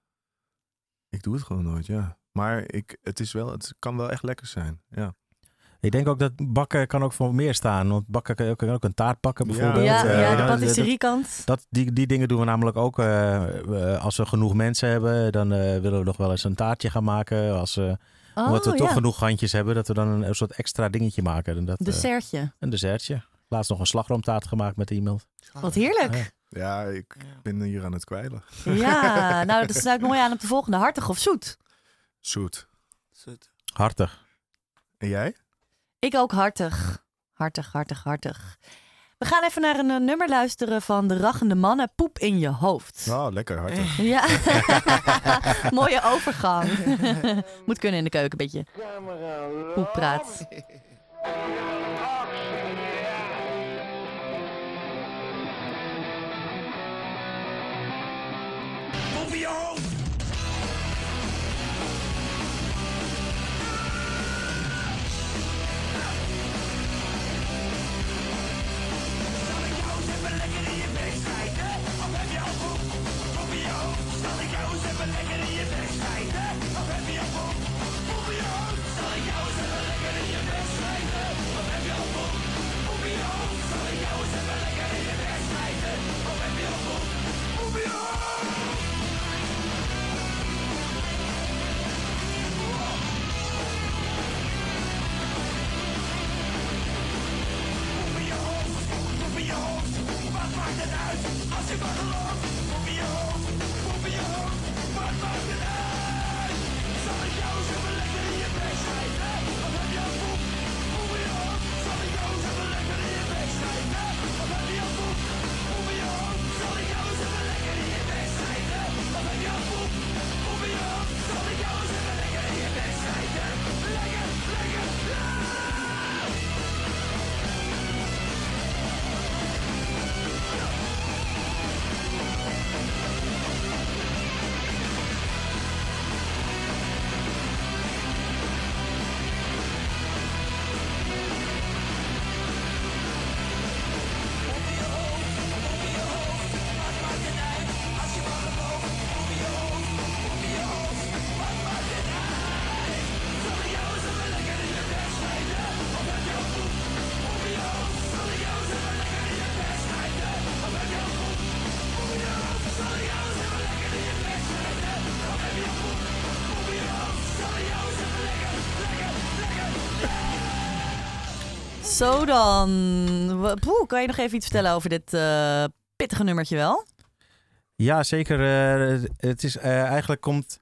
Ik doe het gewoon nooit, ja. Maar ik, het, is wel, het kan wel echt lekker zijn, ja. Ik denk ook dat bakken kan ook voor meer staan. Want bakken kan je ook, kan ook een taart bakken bijvoorbeeld. Ja, Uh, ja, de dat- patisseriekant. Dat, die, die dingen doen we namelijk ook uh, uh, als we genoeg mensen hebben. Dan uh, willen we nog wel eens een taartje gaan maken. Als, uh, Oh, omdat we ja. toch genoeg handjes hebben, dat we dan een, een soort extra dingetje maken. En dat, uh, Dessertje. een dessertje. Laatst nog een slagroomtaart gemaakt met iemand. Wat heerlijk. Ja. Ja, ik ben hier aan het kwijlen. Ja, nou dat sluit mooi aan op de volgende. Hartig of zoet? Zoet. Zoet. Hartig. En jij? Ik ook hartig. Hartig, hartig, hartig. We gaan even naar een uh, nummer luisteren van de Rachende Mannen. Poep in je hoofd. Oh, lekker hartig. Ja, mooie overgang. Moet kunnen in de keuken, een beetje poeppraat. Zo dan. W- Poeh, kan je nog even iets vertellen over dit uh, pittige nummertje wel? Ja, zeker. Uh, het is uh, eigenlijk komt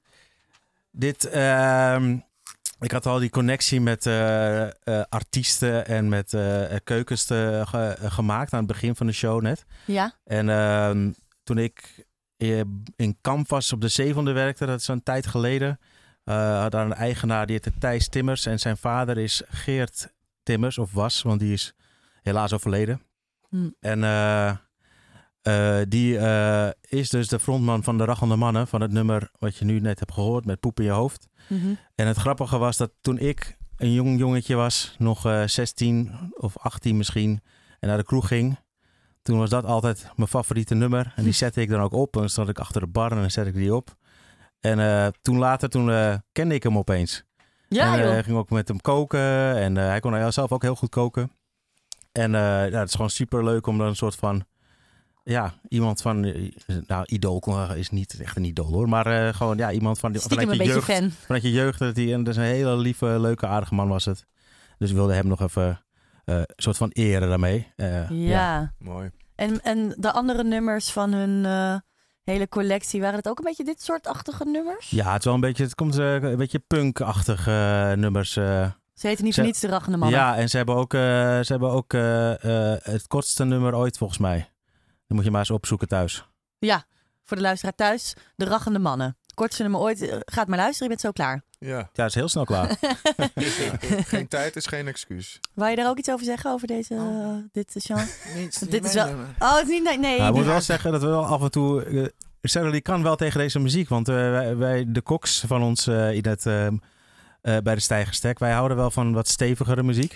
dit. Uh, ik had al die connectie met uh, uh, artiesten en met uh, keukens te, ge, uh, gemaakt aan het begin van de show net. Ja. En uh, toen ik in Canvas op de Zeewolde werkte. Dat is een tijd geleden. Uh, had daar een eigenaar, die heette Thijs Timmers. En zijn vader is Geert Timmers, of was, want die is helaas overleden. Hm. En uh, uh, die uh, is dus de frontman van de Rachende Mannen. Van het nummer wat je nu net hebt gehoord, met Poep in je hoofd. Mm-hmm. En het grappige was dat toen ik een jong jongetje was, nog uh, zestien of achttien misschien, en naar de kroeg ging, toen was dat altijd mijn favoriete nummer. En die zette ik dan ook op. En dan stond ik achter de bar en dan zette ik die op. En uh, toen later, toen uh, kende ik hem opeens. Ja, en uh, ging ook met hem koken. En uh, hij kon zelf ook heel goed koken. En uh, ja, het is gewoon super leuk om dan een soort van, ja, iemand van, nou, idool is niet echt een idool hoor. Maar uh, gewoon, ja, iemand van, vanuit je een jeugd. Fan. Vanuit je jeugd. Dat hij, en dat is een hele lieve, leuke, aardige man was het. Dus ik wilde hem nog even uh, een soort van eren daarmee. Uh, ja. ja. Mooi. En, en de andere nummers van hun uh, hele collectie, waren het ook een beetje dit soortachtige nummers? Ja, het is wel een beetje, het komt uh, een beetje punk-achtige uh, nummers. Uh, ze heten niet voor niets de Rachende Mannen. Ja, en ze hebben ook, uh, ze hebben ook uh, uh, het kortste nummer ooit volgens mij. Dan moet je maar eens opzoeken thuis. Ja, voor de luisteraar thuis, de Rachende Mannen. Kortste nummer ooit. Gaat maar luisteren, je bent zo klaar. Ja, ja, het is heel snel klaar. ja, geen tijd is geen excuus. Wou je daar ook iets over zeggen, over deze, uh, dit genre? Nee, het is niet dit is wel. nummer. Oh, het is niet. Nee, nee. Nou, ik moet wel zeggen dat we wel af en toe. Uh, Sarah Lee kan wel tegen deze muziek. Want uh, wij, wij, de koks van ons uh, in het, uh, uh, bij de Steigerstek, wij houden wel van wat stevigere muziek.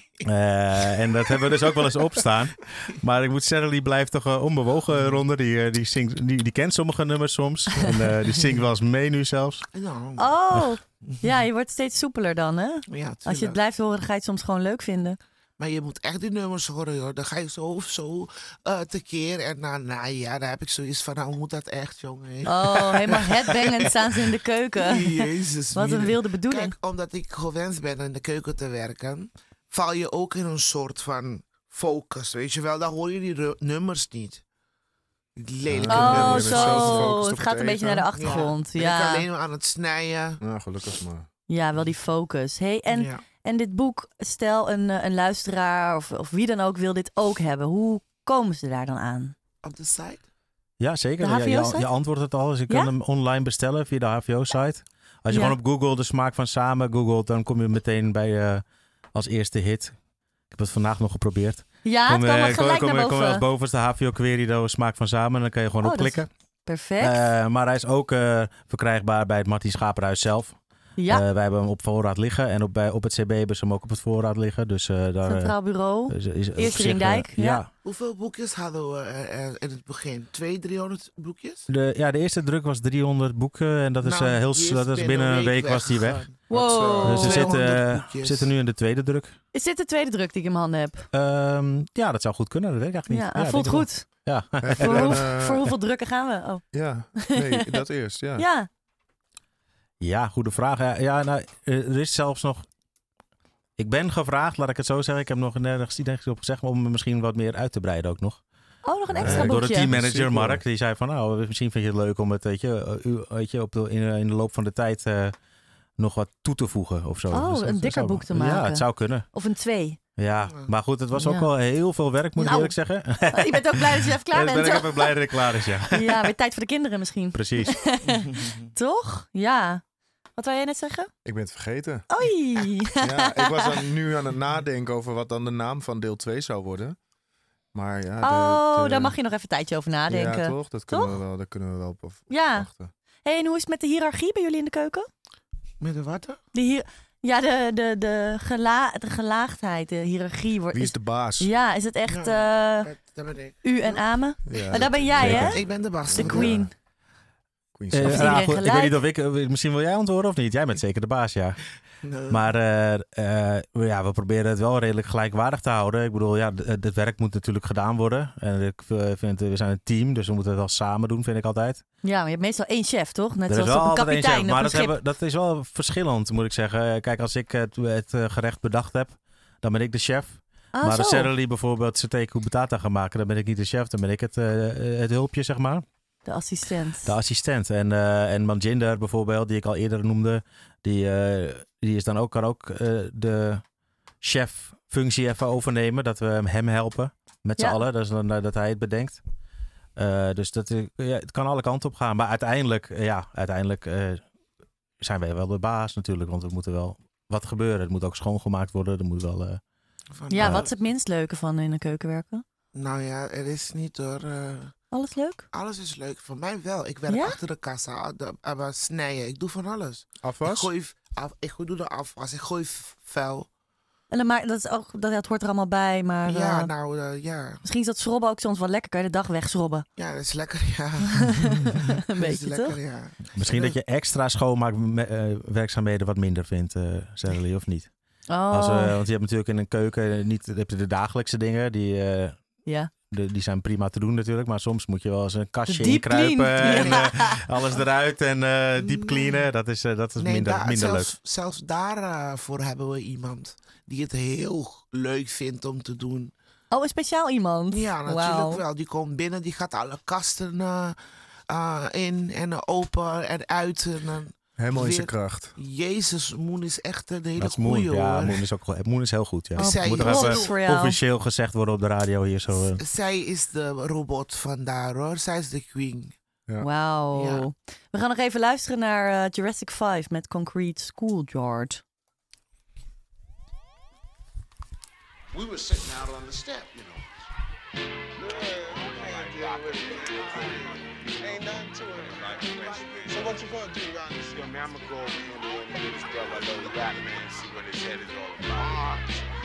Uh, en dat hebben we dus ook wel eens opstaan. Maar ik moet Sarah Lee blijft toch uh, onbewogen ronde. Die, uh, die, zingt, die, die kent sommige nummers soms. En uh, die zingt wel eens mee nu zelfs. Oh, ja, je wordt steeds soepeler dan, hè? Ja, als je het blijft horen, dan ga je het soms gewoon leuk vinden. Maar je moet echt die nummers horen, joh. Dan ga je zo of zo uh, tekeer. En dan, nou ja, daar heb ik zoiets van, nou moet dat echt, jongen. Oh, helemaal headbangend staan ze in de keuken. Jezus. Wat een wilde bedoeling. Kijk, omdat ik gewend ben in de keuken te werken, val je ook in een soort van focus, weet je wel. Dan hoor je die ru- nummers niet. Die lelijke oh, nummers. zo. Het gaat een beetje naar de achtergrond. Ja. Ja. Ja. Ik alleen maar aan het snijden. Nou, gelukkig maar. Ja, wel die focus. Hey, en, ja. en dit boek, stel een, een luisteraar of, of wie dan ook wil dit ook hebben. Hoe komen ze daar dan aan? Op de site? Ja, zeker. De H V O-site? Je, je, je antwoordt het al. Dus je kan ja? hem online bestellen via de H V O-site. Als je ja. gewoon op Google de smaak van samen googelt, dan kom je meteen bij uh, als eerste hit. Ik heb het vandaag nog geprobeerd. Ja, kom, het kwam uh, gelijk kom, naar kom, boven. Kom als bovenste H V O Querido smaak van samen. En dan kan je gewoon oh, op klikken. Perfect. Uh, maar hij is ook uh, verkrijgbaar bij het Martin Schaperhuis zelf. Ja. Uh, wij hebben hem op voorraad liggen. En op, bij, op het C B hebben ze hem ook op het voorraad liggen. Dus, uh, daar, Centraal Bureau. Is, is Eerste Ringdijk. Uh, ja. ja. Hoeveel boekjes hadden we uh, uh, in het begin? Tweehonderd, driehonderd boekjes? De, ja, de eerste druk was driehonderd boeken. En dat is, nou, uh, heel, is dat is binnen een week, week was die weg. Wow. Dus we zitten, uh, zitten nu in de tweede druk. Is dit de tweede druk die ik in mijn handen heb? Um, ja, dat zou goed kunnen. Dat weet ik eigenlijk niet. Ja, ja voelt goed. Ja. voor, hoe, uh, voor hoeveel drukken gaan we? Oh. Ja, nee, dat eerst. Ja. ja. Ja, goede vraag. Ja, ja, nou, er is zelfs nog... Ik ben gevraagd, laat ik het zo zeggen. Ik heb nog nergens iets op gezegd, om me misschien wat meer uit te breiden ook nog. Oh, nog een extra uh, boekje. Door de teammanager Mark. Die zei van, nou, misschien vind je het leuk om het, weet je, uh, weet je op de, in, in de loop van de tijd uh, nog wat toe te voegen of zo. Oh, dus, een dikker zou, boek te maken. Ja, het zou kunnen. Of een twee. Ja, maar goed, het was ook ja. wel heel veel werk, moet ik nou, eerlijk zeggen. Je bent ook blij dat je even klaar ja, bent, ben ik even blij dat ik klaar is, ja. Ja, weer tijd voor de kinderen misschien. Precies. Toch? Ja. Wat wou jij net zeggen? Ik ben het vergeten. Oei. Ja, ik was dan nu aan het nadenken over wat dan de naam van deel twee zou worden. Maar ja, de, oh, de... daar mag je nog even een tijdje over nadenken. Ja, toch? Dat kunnen toch? we wel, daar kunnen we wel op ja. wachten. Hey, en hoe is het met de hiërarchie bij jullie in de keuken? Met de wat? De hier... Ja, de, de, de, gela... de gelaagdheid, de hiërarchie. Wordt... Wie is de baas? Ja, is het echt ja, uh... dat, dat ben ik. u en Ame? Ja, maar daar ben jij, zeker. hè? Ik ben de baas. De queen. Ja. Queen Uh, of is nou, goed, ik gelijk? weet niet of ik... Uh, misschien wil jij antwoorden of niet? Jij bent zeker de baas, ja. Nee. Maar uh, uh, ja, we proberen het wel redelijk gelijkwaardig te houden. Ik bedoel, ja, het, het werk moet natuurlijk gedaan worden. En ik vind, we zijn een team, dus we moeten het wel samen doen, vind ik altijd. Ja, maar je hebt meestal één chef, toch? Net er zoals is wel op een altijd kapitein één chef, maar op een dat, schip. hebben, dat is wel verschillend, moet ik zeggen. Kijk, als ik het, het gerecht bedacht heb, dan ben ik de chef. Ah, maar zo. als Sarah Lee bijvoorbeeld satay batata gaan maken, dan ben ik niet de chef, dan ben ik het, uh, het hulpje, zeg maar. De assistent. De assistent. En, uh, en Manjinder bijvoorbeeld, die ik al eerder noemde, die, uh, die is dan ook, kan ook uh, de cheffunctie even overnemen. Dat we hem helpen met z'n Ja. allen. Dat is dan uh, dat hij het bedenkt. Uh, dus dat, uh, ja, het kan alle kanten op gaan. Maar uiteindelijk, uh, ja, uiteindelijk uh, zijn wij wel de baas natuurlijk. Want er moet er wel wat gebeuren. Het moet ook schoongemaakt worden. Er moet wel... Uh, van, ja, uh, wat is het minst leuke van in de keuken werken? Nou ja, er is niet door... Uh, alles leuk? Alles is leuk. Voor mij wel. Ik werk ja? achter de kassa. De, uh, snijden. Ik doe van alles. Afwas? Ik, gooi, af, ik doe de afwas. Ik gooi vuil. En dan maar, dat, is ook, dat, dat hoort er allemaal bij, maar... Ja, uh, nou, uh, ja. Misschien is dat schrobben ook soms wel lekker. Kan je de dag wegschrobben? Ja, dat is lekker, ja. Een beetje, lekker, toch? Ja. Misschien dat je extra schoonmaakwerkzaamheden uh, wat minder vindt, uh, Saralie, of niet? Oh. Als, uh, want je hebt natuurlijk in een keuken niet heb je de dagelijkse dingen, die... Uh, ja. De, die zijn prima te doen natuurlijk, maar soms moet je wel eens een kastje inkruipen en uh, alles eruit en uh, diep cleanen. Dat is, uh, dat is nee, minder, daar, minder zelfs, leuk. Zelfs daarvoor uh, hebben we iemand die het heel leuk vindt om te doen. Oh, een speciaal iemand? Ja, natuurlijk wow. wel. Die komt binnen, die gaat alle kasten uh, uh, in en uh, open en uit. En, uh, Helemaal in zijn kracht. Jezus, Moen is echt een hele goeie hoor. Ja, hoor. Moen is ook goed. Moen is heel goed, ja. Oh, zij moet er even officieel gezegd worden op de radio hier zo. Uh. Z- zij is de robot vandaar hoor. Zij is de queen. Ja. Wauw. Ja. We gaan nog even luisteren naar uh, Jurassic five met Concrete Schoolyard. We were sitting out on the step, you know. Ain't nothing to it. So what you gonna do around this? Yo, man, I'm gonna go over here man, and get this brother a load of that, man, and see what his head is all about.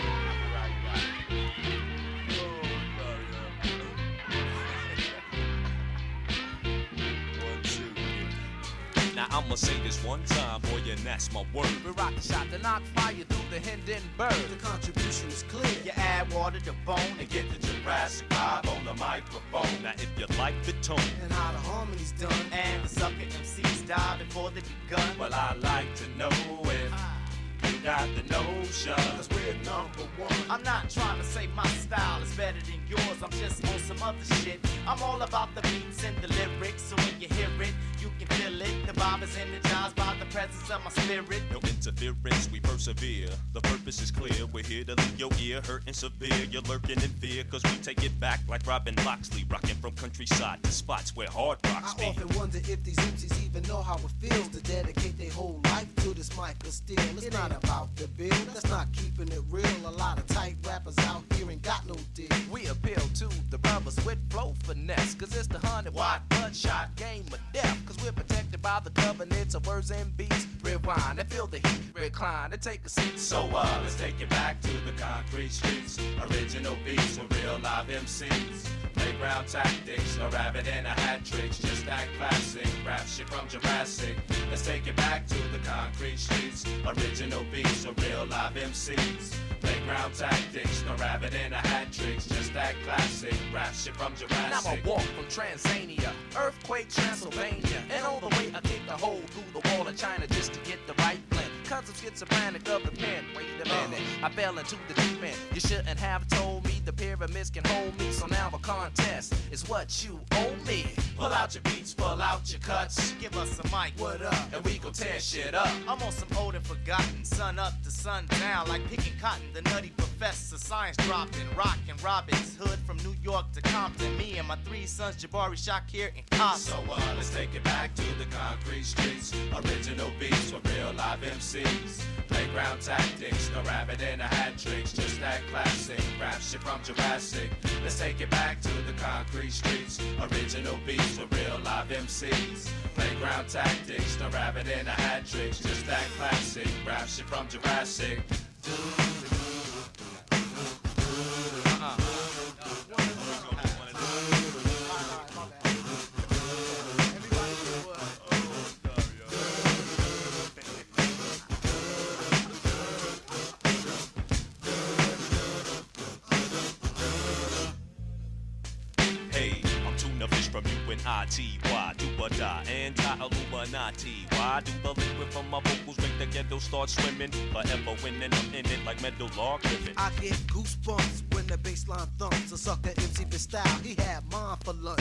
Now I'ma say this one time, boy, and that's my word. We rock the shot to knock fire through the Hindenburg. The contribution is clear. You add water to bone and get the Jurassic vibe on the microphone. Now if you like the tone and how the harmony's done, and the sucker M Cs die before they begun, well I like to know if you got the notion, cause we're number one. I'm not trying to say my style is better than yours, I'm just on some other shit. I'm all about the beats and the lyrics, so when you hear it, you can feel it. The vibe is energized by the presence of my spirit. No interference, we persevere. The purpose is clear, we're here to leave your ear hurting severe. You're lurking in fear, cause we take it back like Robin Loxley, rocking from countryside to spots where hard rocks be. I often wonder if these M Cs even know how it feels to dedicate their whole life to this mic of steel. It's it not about the bill, that's not keeping it real. A lot of tight rappers out here ain't got no deal. We appeal to the brothers with flow finesse, cause it's the hundred watt bloodshot game of death. Cause we're protected by the covenants of words and beats. Rewind and feel the heat, recline and take a seat. So uh, let's take it back to the concrete streets. Original beats with real live M Cs. Playground tactics, no rabbit and a hat tricks. Just that classic rap shit from Jurassic. Let's take it back to the concrete streets. Original beats with real live M Cs. Playground tactics, no rabbit and a hat tricks. Just that classic rap shit from Jurassic. Now I walk from Transania, earthquake Transylvania, and all the way I kick a hole through the wall of China just to get the right blend. Cause I'm schizophrenic of the pen. Wait a minute, I fell into the deep end. You shouldn't have told me the pyramids can hold me. So now a contest is what you owe me. Pull out your beats, pull out your cuts. Give us a mic, what up? And we gon' tear shit up. I'm on some old and forgotten, sun up to sun down, like picking cotton. The nutty professor, science dropping, rockin' Robin's Hood from New York to Compton. Me and my three sons, Jabari, Shakir, and Cobb. So uh, let's take it back to the concrete streets. Original beats with real live M Cs. Playground tactics, no rabbit and a hat tricks. Just that classic rap shit from Jurassic. Let's take it back to the concrete streets. Original beats with real live M Cs. Playground tactics, no rabbit and a hat tricks. Just that classic rap shit from Jurassic. From U N I T Y, do or die, anti-Illuminati. Why do the liquid from my vocals make the ghetto start swimming? Forever winning, I'm in it like metal log living. I get goosebumps when the baseline thumps. A sucker M C for style, he had mine for lunch. More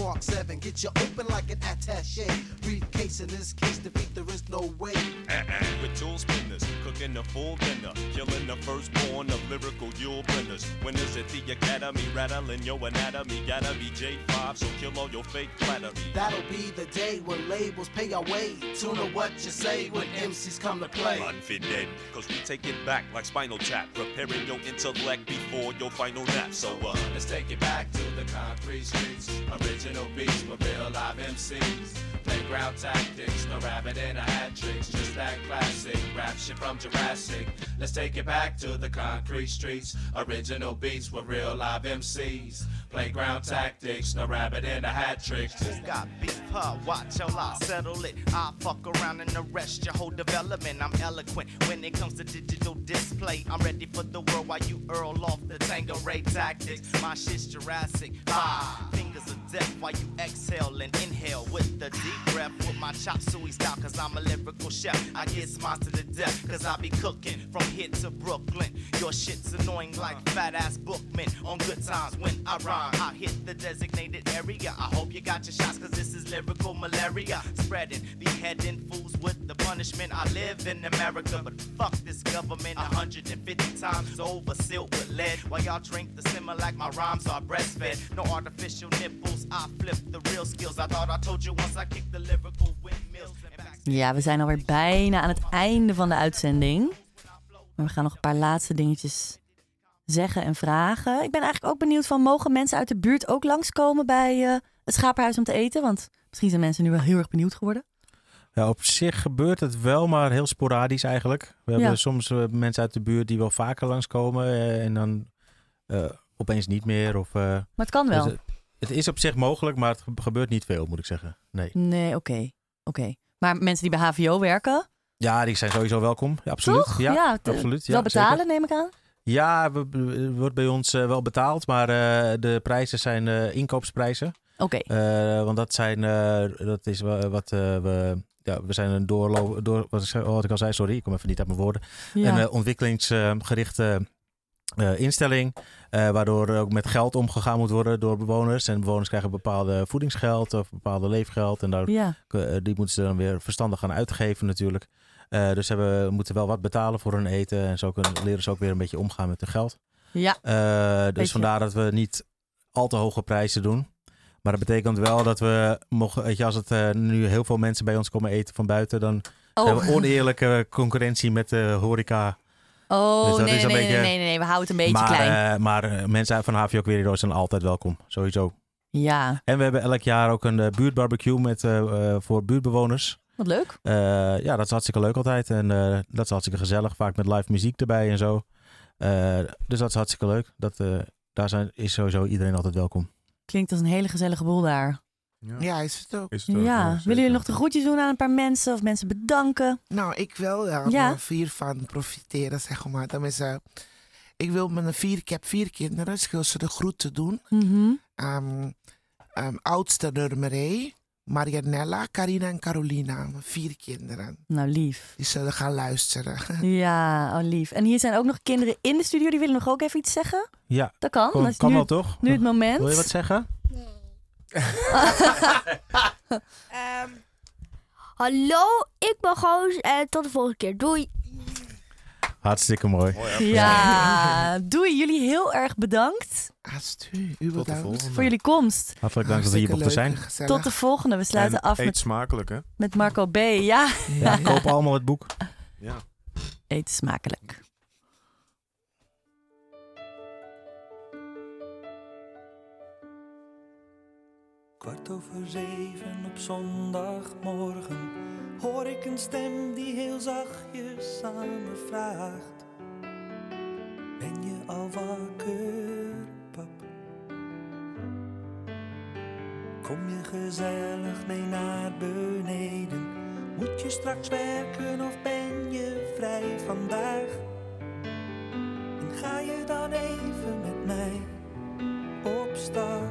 Mark seven, get you open like an attaché. Briefcase in this case, defeat there is no way. Uh-uh. With tool spinners, cooking the full dinner, killing the firstborn of lyrical Yule blenders. Winners at the academy, rattling your anatomy. Gotta be J five, so kill all your fake flattery. That'll be the day when labels pay our way. Tune to what you say when M Cs come to play. Unfitted, cause we take it back like Spinal Tap, preparing your intellect before your final nap. So uh, let's take it back to the concrete streets. Original beats with real live M Cs. Playground tactics, no rabbit in a hat tricks. Just that classic rap shit from Jurassic. Let's take it back to the concrete streets. Original beats with real live M Cs. Playground tactics, no rabbit in a hat tricks. Who got beef, huh? Watch your lie, settle it. I'll fuck around and arrest your whole development. I'm eloquent when it comes to digital display. I'm ready for the world while you earl off the Tangeray tactics. My shit's Jurassic. Ah, fingers of death while you exhale and inhale with the deep breath. With my chop suey style, cause I'm a lyrical chef. I get smiles to the death, cause I be cooking from here to Brooklyn. Your shit's annoying like fat ass bookmen. On good times when I rhyme, I hit the designated area. I hope you got your shots, cause this is lyrical malaria. Spreading, beheading fools with the punishment. I live in America, but fuck this government. one hundred fifty times over, sealed with lead. While y'all drink the simmer like my rhymes are breastfed. No artificial nipples, I flip the real skills. I thought I told you once I kicked the lyrical windmills. Ja, we zijn alweer bijna aan het einde van de uitzending. Maar we gaan nog een paar laatste dingetjes zeggen en vragen. Ik ben eigenlijk ook benieuwd van, mogen mensen uit de buurt ook langskomen bij uh, het Schapenhuis om te eten? Want misschien zijn mensen nu wel heel erg benieuwd geworden. Ja, op zich gebeurt het wel, maar heel sporadisch eigenlijk. We Ja. hebben soms uh, mensen uit de buurt die wel vaker langskomen uh, en dan uh, opeens niet meer. Of, uh, Maar het kan wel. dus, uh, het is op zich mogelijk, maar het ge- gebeurt niet veel, moet ik zeggen. Nee. Nee, oké. Okay. Okay. Maar mensen die bij H V O werken, Ja, die zijn sowieso welkom. Ja, absoluut. toch? Ja, ja te- absoluut. wel Ja, betalen, zeker. neem ik aan. Ja, we, we- wordt bij ons uh, wel betaald, maar uh, de prijzen zijn uh, inkoopsprijzen. Oké. Okay. Uh, want dat zijn, uh, dat is wa- wat uh, we, ja, we zijn een doorlo- door, wat, ik, wat ik al zei, sorry, ik kom even niet uit mijn woorden. Ja. Een uh, ontwikkelingsgerichte uh, instelling, uh, waardoor er ook met geld omgegaan moet worden door bewoners. En bewoners krijgen bepaalde voedingsgeld of bepaalde leefgeld. En daar, Ja. uh, die moeten ze dan weer verstandig gaan uitgeven natuurlijk. Uh, dus hebben, moeten wel wat betalen voor hun eten. En zo kunnen, leren ze ook weer een beetje omgaan met hun geld. Ja. Uh, dus Beetje. vandaar dat we niet al te hoge prijzen doen. Maar dat betekent wel dat we mogen, weet je, als het uh, nu heel veel mensen bij ons komen eten van buiten, dan Oh. hebben we oneerlijke concurrentie met de horeca. Oh, Dus dat nee, is nee, een nee, beetje- nee, nee, nee, we houden het een beetje maar, klein. uh, maar uh, mensen uit van H V O Querido zijn altijd welkom, sowieso. Ja, En we hebben elk jaar ook een uh, buurtbarbecue met, uh, uh, voor buurtbewoners. wat leuk. Uh, ja, dat is hartstikke leuk altijd. En uh, dat is hartstikke gezellig, vaak met live muziek erbij en zo. Uh, dus dat is hartstikke leuk. Dat, uh, daar zijn, is sowieso iedereen altijd welkom. Klinkt als een hele gezellige boel daar. Ja, is het ook. Is het ook, Ja, ja, willen zeker. jullie nog de groetjes doen aan een paar mensen of mensen bedanken? Nou, ik wel ja, Ja. ja. vier van profiteren, zeg maar. Tenminste, ik wil mijn vier, ik heb vier kinderen, dus ik wil ze de groeten doen. Mhm. Um, um, oudste Nurmeré, Marianella, Carina en Carolina, mijn vier kinderen. Nou, lief. Die zullen gaan luisteren. Ja, oh lief. En hier zijn ook nog kinderen in de studio, die willen nog ook even iets zeggen. Ja, Dat kan. kan, Dat is kan nu, wel toch? nu het moment. Wil je wat zeggen? Um, hallo, ik ben Goos en tot de volgende keer. Doei. Hartstikke mooi. Ja, doei. Jullie heel erg bedankt Astu, u Tot de bedankt. volgende. voor jullie komst. Hartelijk dank dat we hier mochten zijn. Gezellig. Tot de volgende. We sluiten En af eet met, smakelijk, hè? met Marco B. Ja, Ja, koop allemaal het boek. Ja. eet smakelijk. Kwart over zeven op zondagmorgen hoor ik een stem die heel zachtjes aan me vraagt: ben je al wakker, pap? Kom je gezellig mee naar beneden? Moet je straks werken of ben je vrij vandaag? En ga je dan even met mij op stap?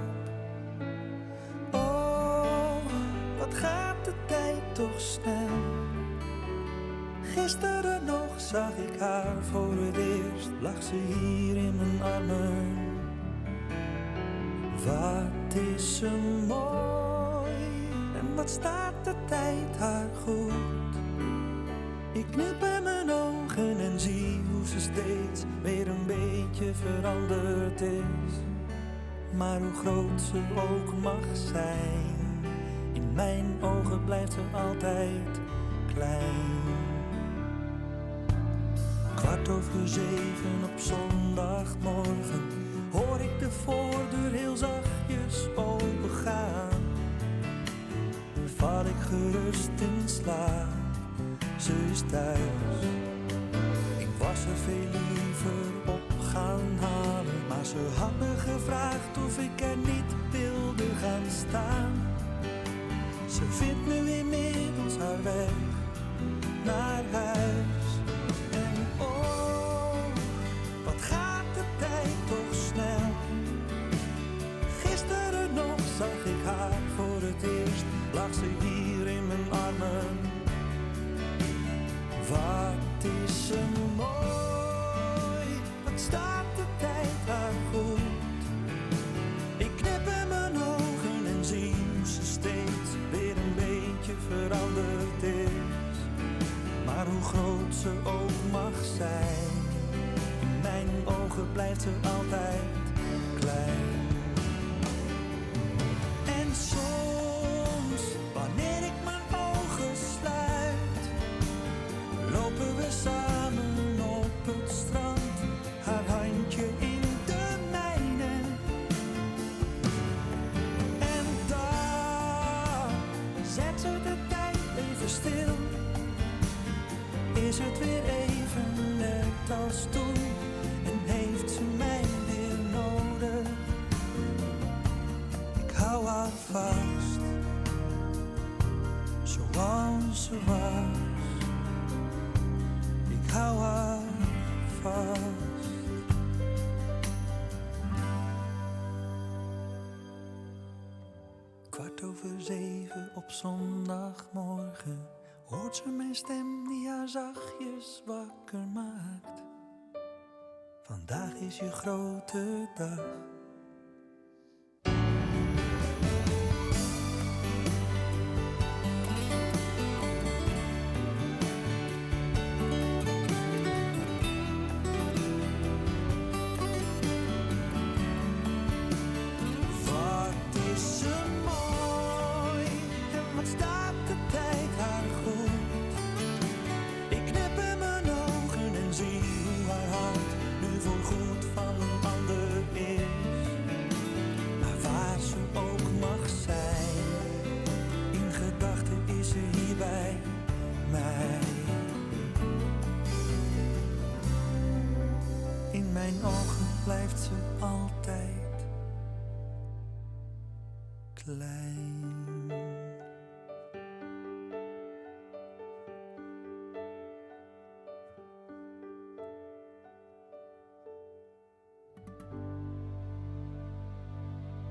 Oh, wat gaat de tijd toch snel. Gisteren nog zag ik haar voor het eerst. Lag ze hier in mijn armen. Wat is ze mooi en wat staat de tijd haar goed. Ik knip in mijn ogen en zie hoe ze steeds weer een beetje veranderd is. Maar hoe groot ze ook mag zijn, in mijn ogen blijft ze altijd klein. Kwart over zeven op zondagmorgen hoor ik de voordeur heel zachtjes opengaan. Val ik gerust in slaap, ze is thuis. Ik was er veel liever op gaan halen, maar ze had me gevraagd of ik er niet wilde gaan staan. Ze vindt nu inmiddels haar weg naar huis. En oh, wat gaat de tijd toch snel. Gisteren nog zag ik haar voor het eerst, lag ze hier in mijn armen. Wat is ze mooi, wat staat de tijd haar goed. Ik knip in mijn ogen en zie hoe ze steeds weer een beetje veranderd is. Maar hoe groot ze ook mag zijn, in mijn ogen blijft ze altijd klein. En soms, wanneer ik mijn ogen sluit, lopen we samen op het strand, haar handje in de mijne. En dan zet ze de tijd even stil, is het weer even net als toen en heeft ze mij weer nodig. Ik hou haar vast, zoals ze was. Ik hou haar vast. Kwart over zeven op zondagmorgen hoort ze mijn stem die haar zachtjes wakker maakt. Vandaag is je grote dag. Blijft ze altijd klein.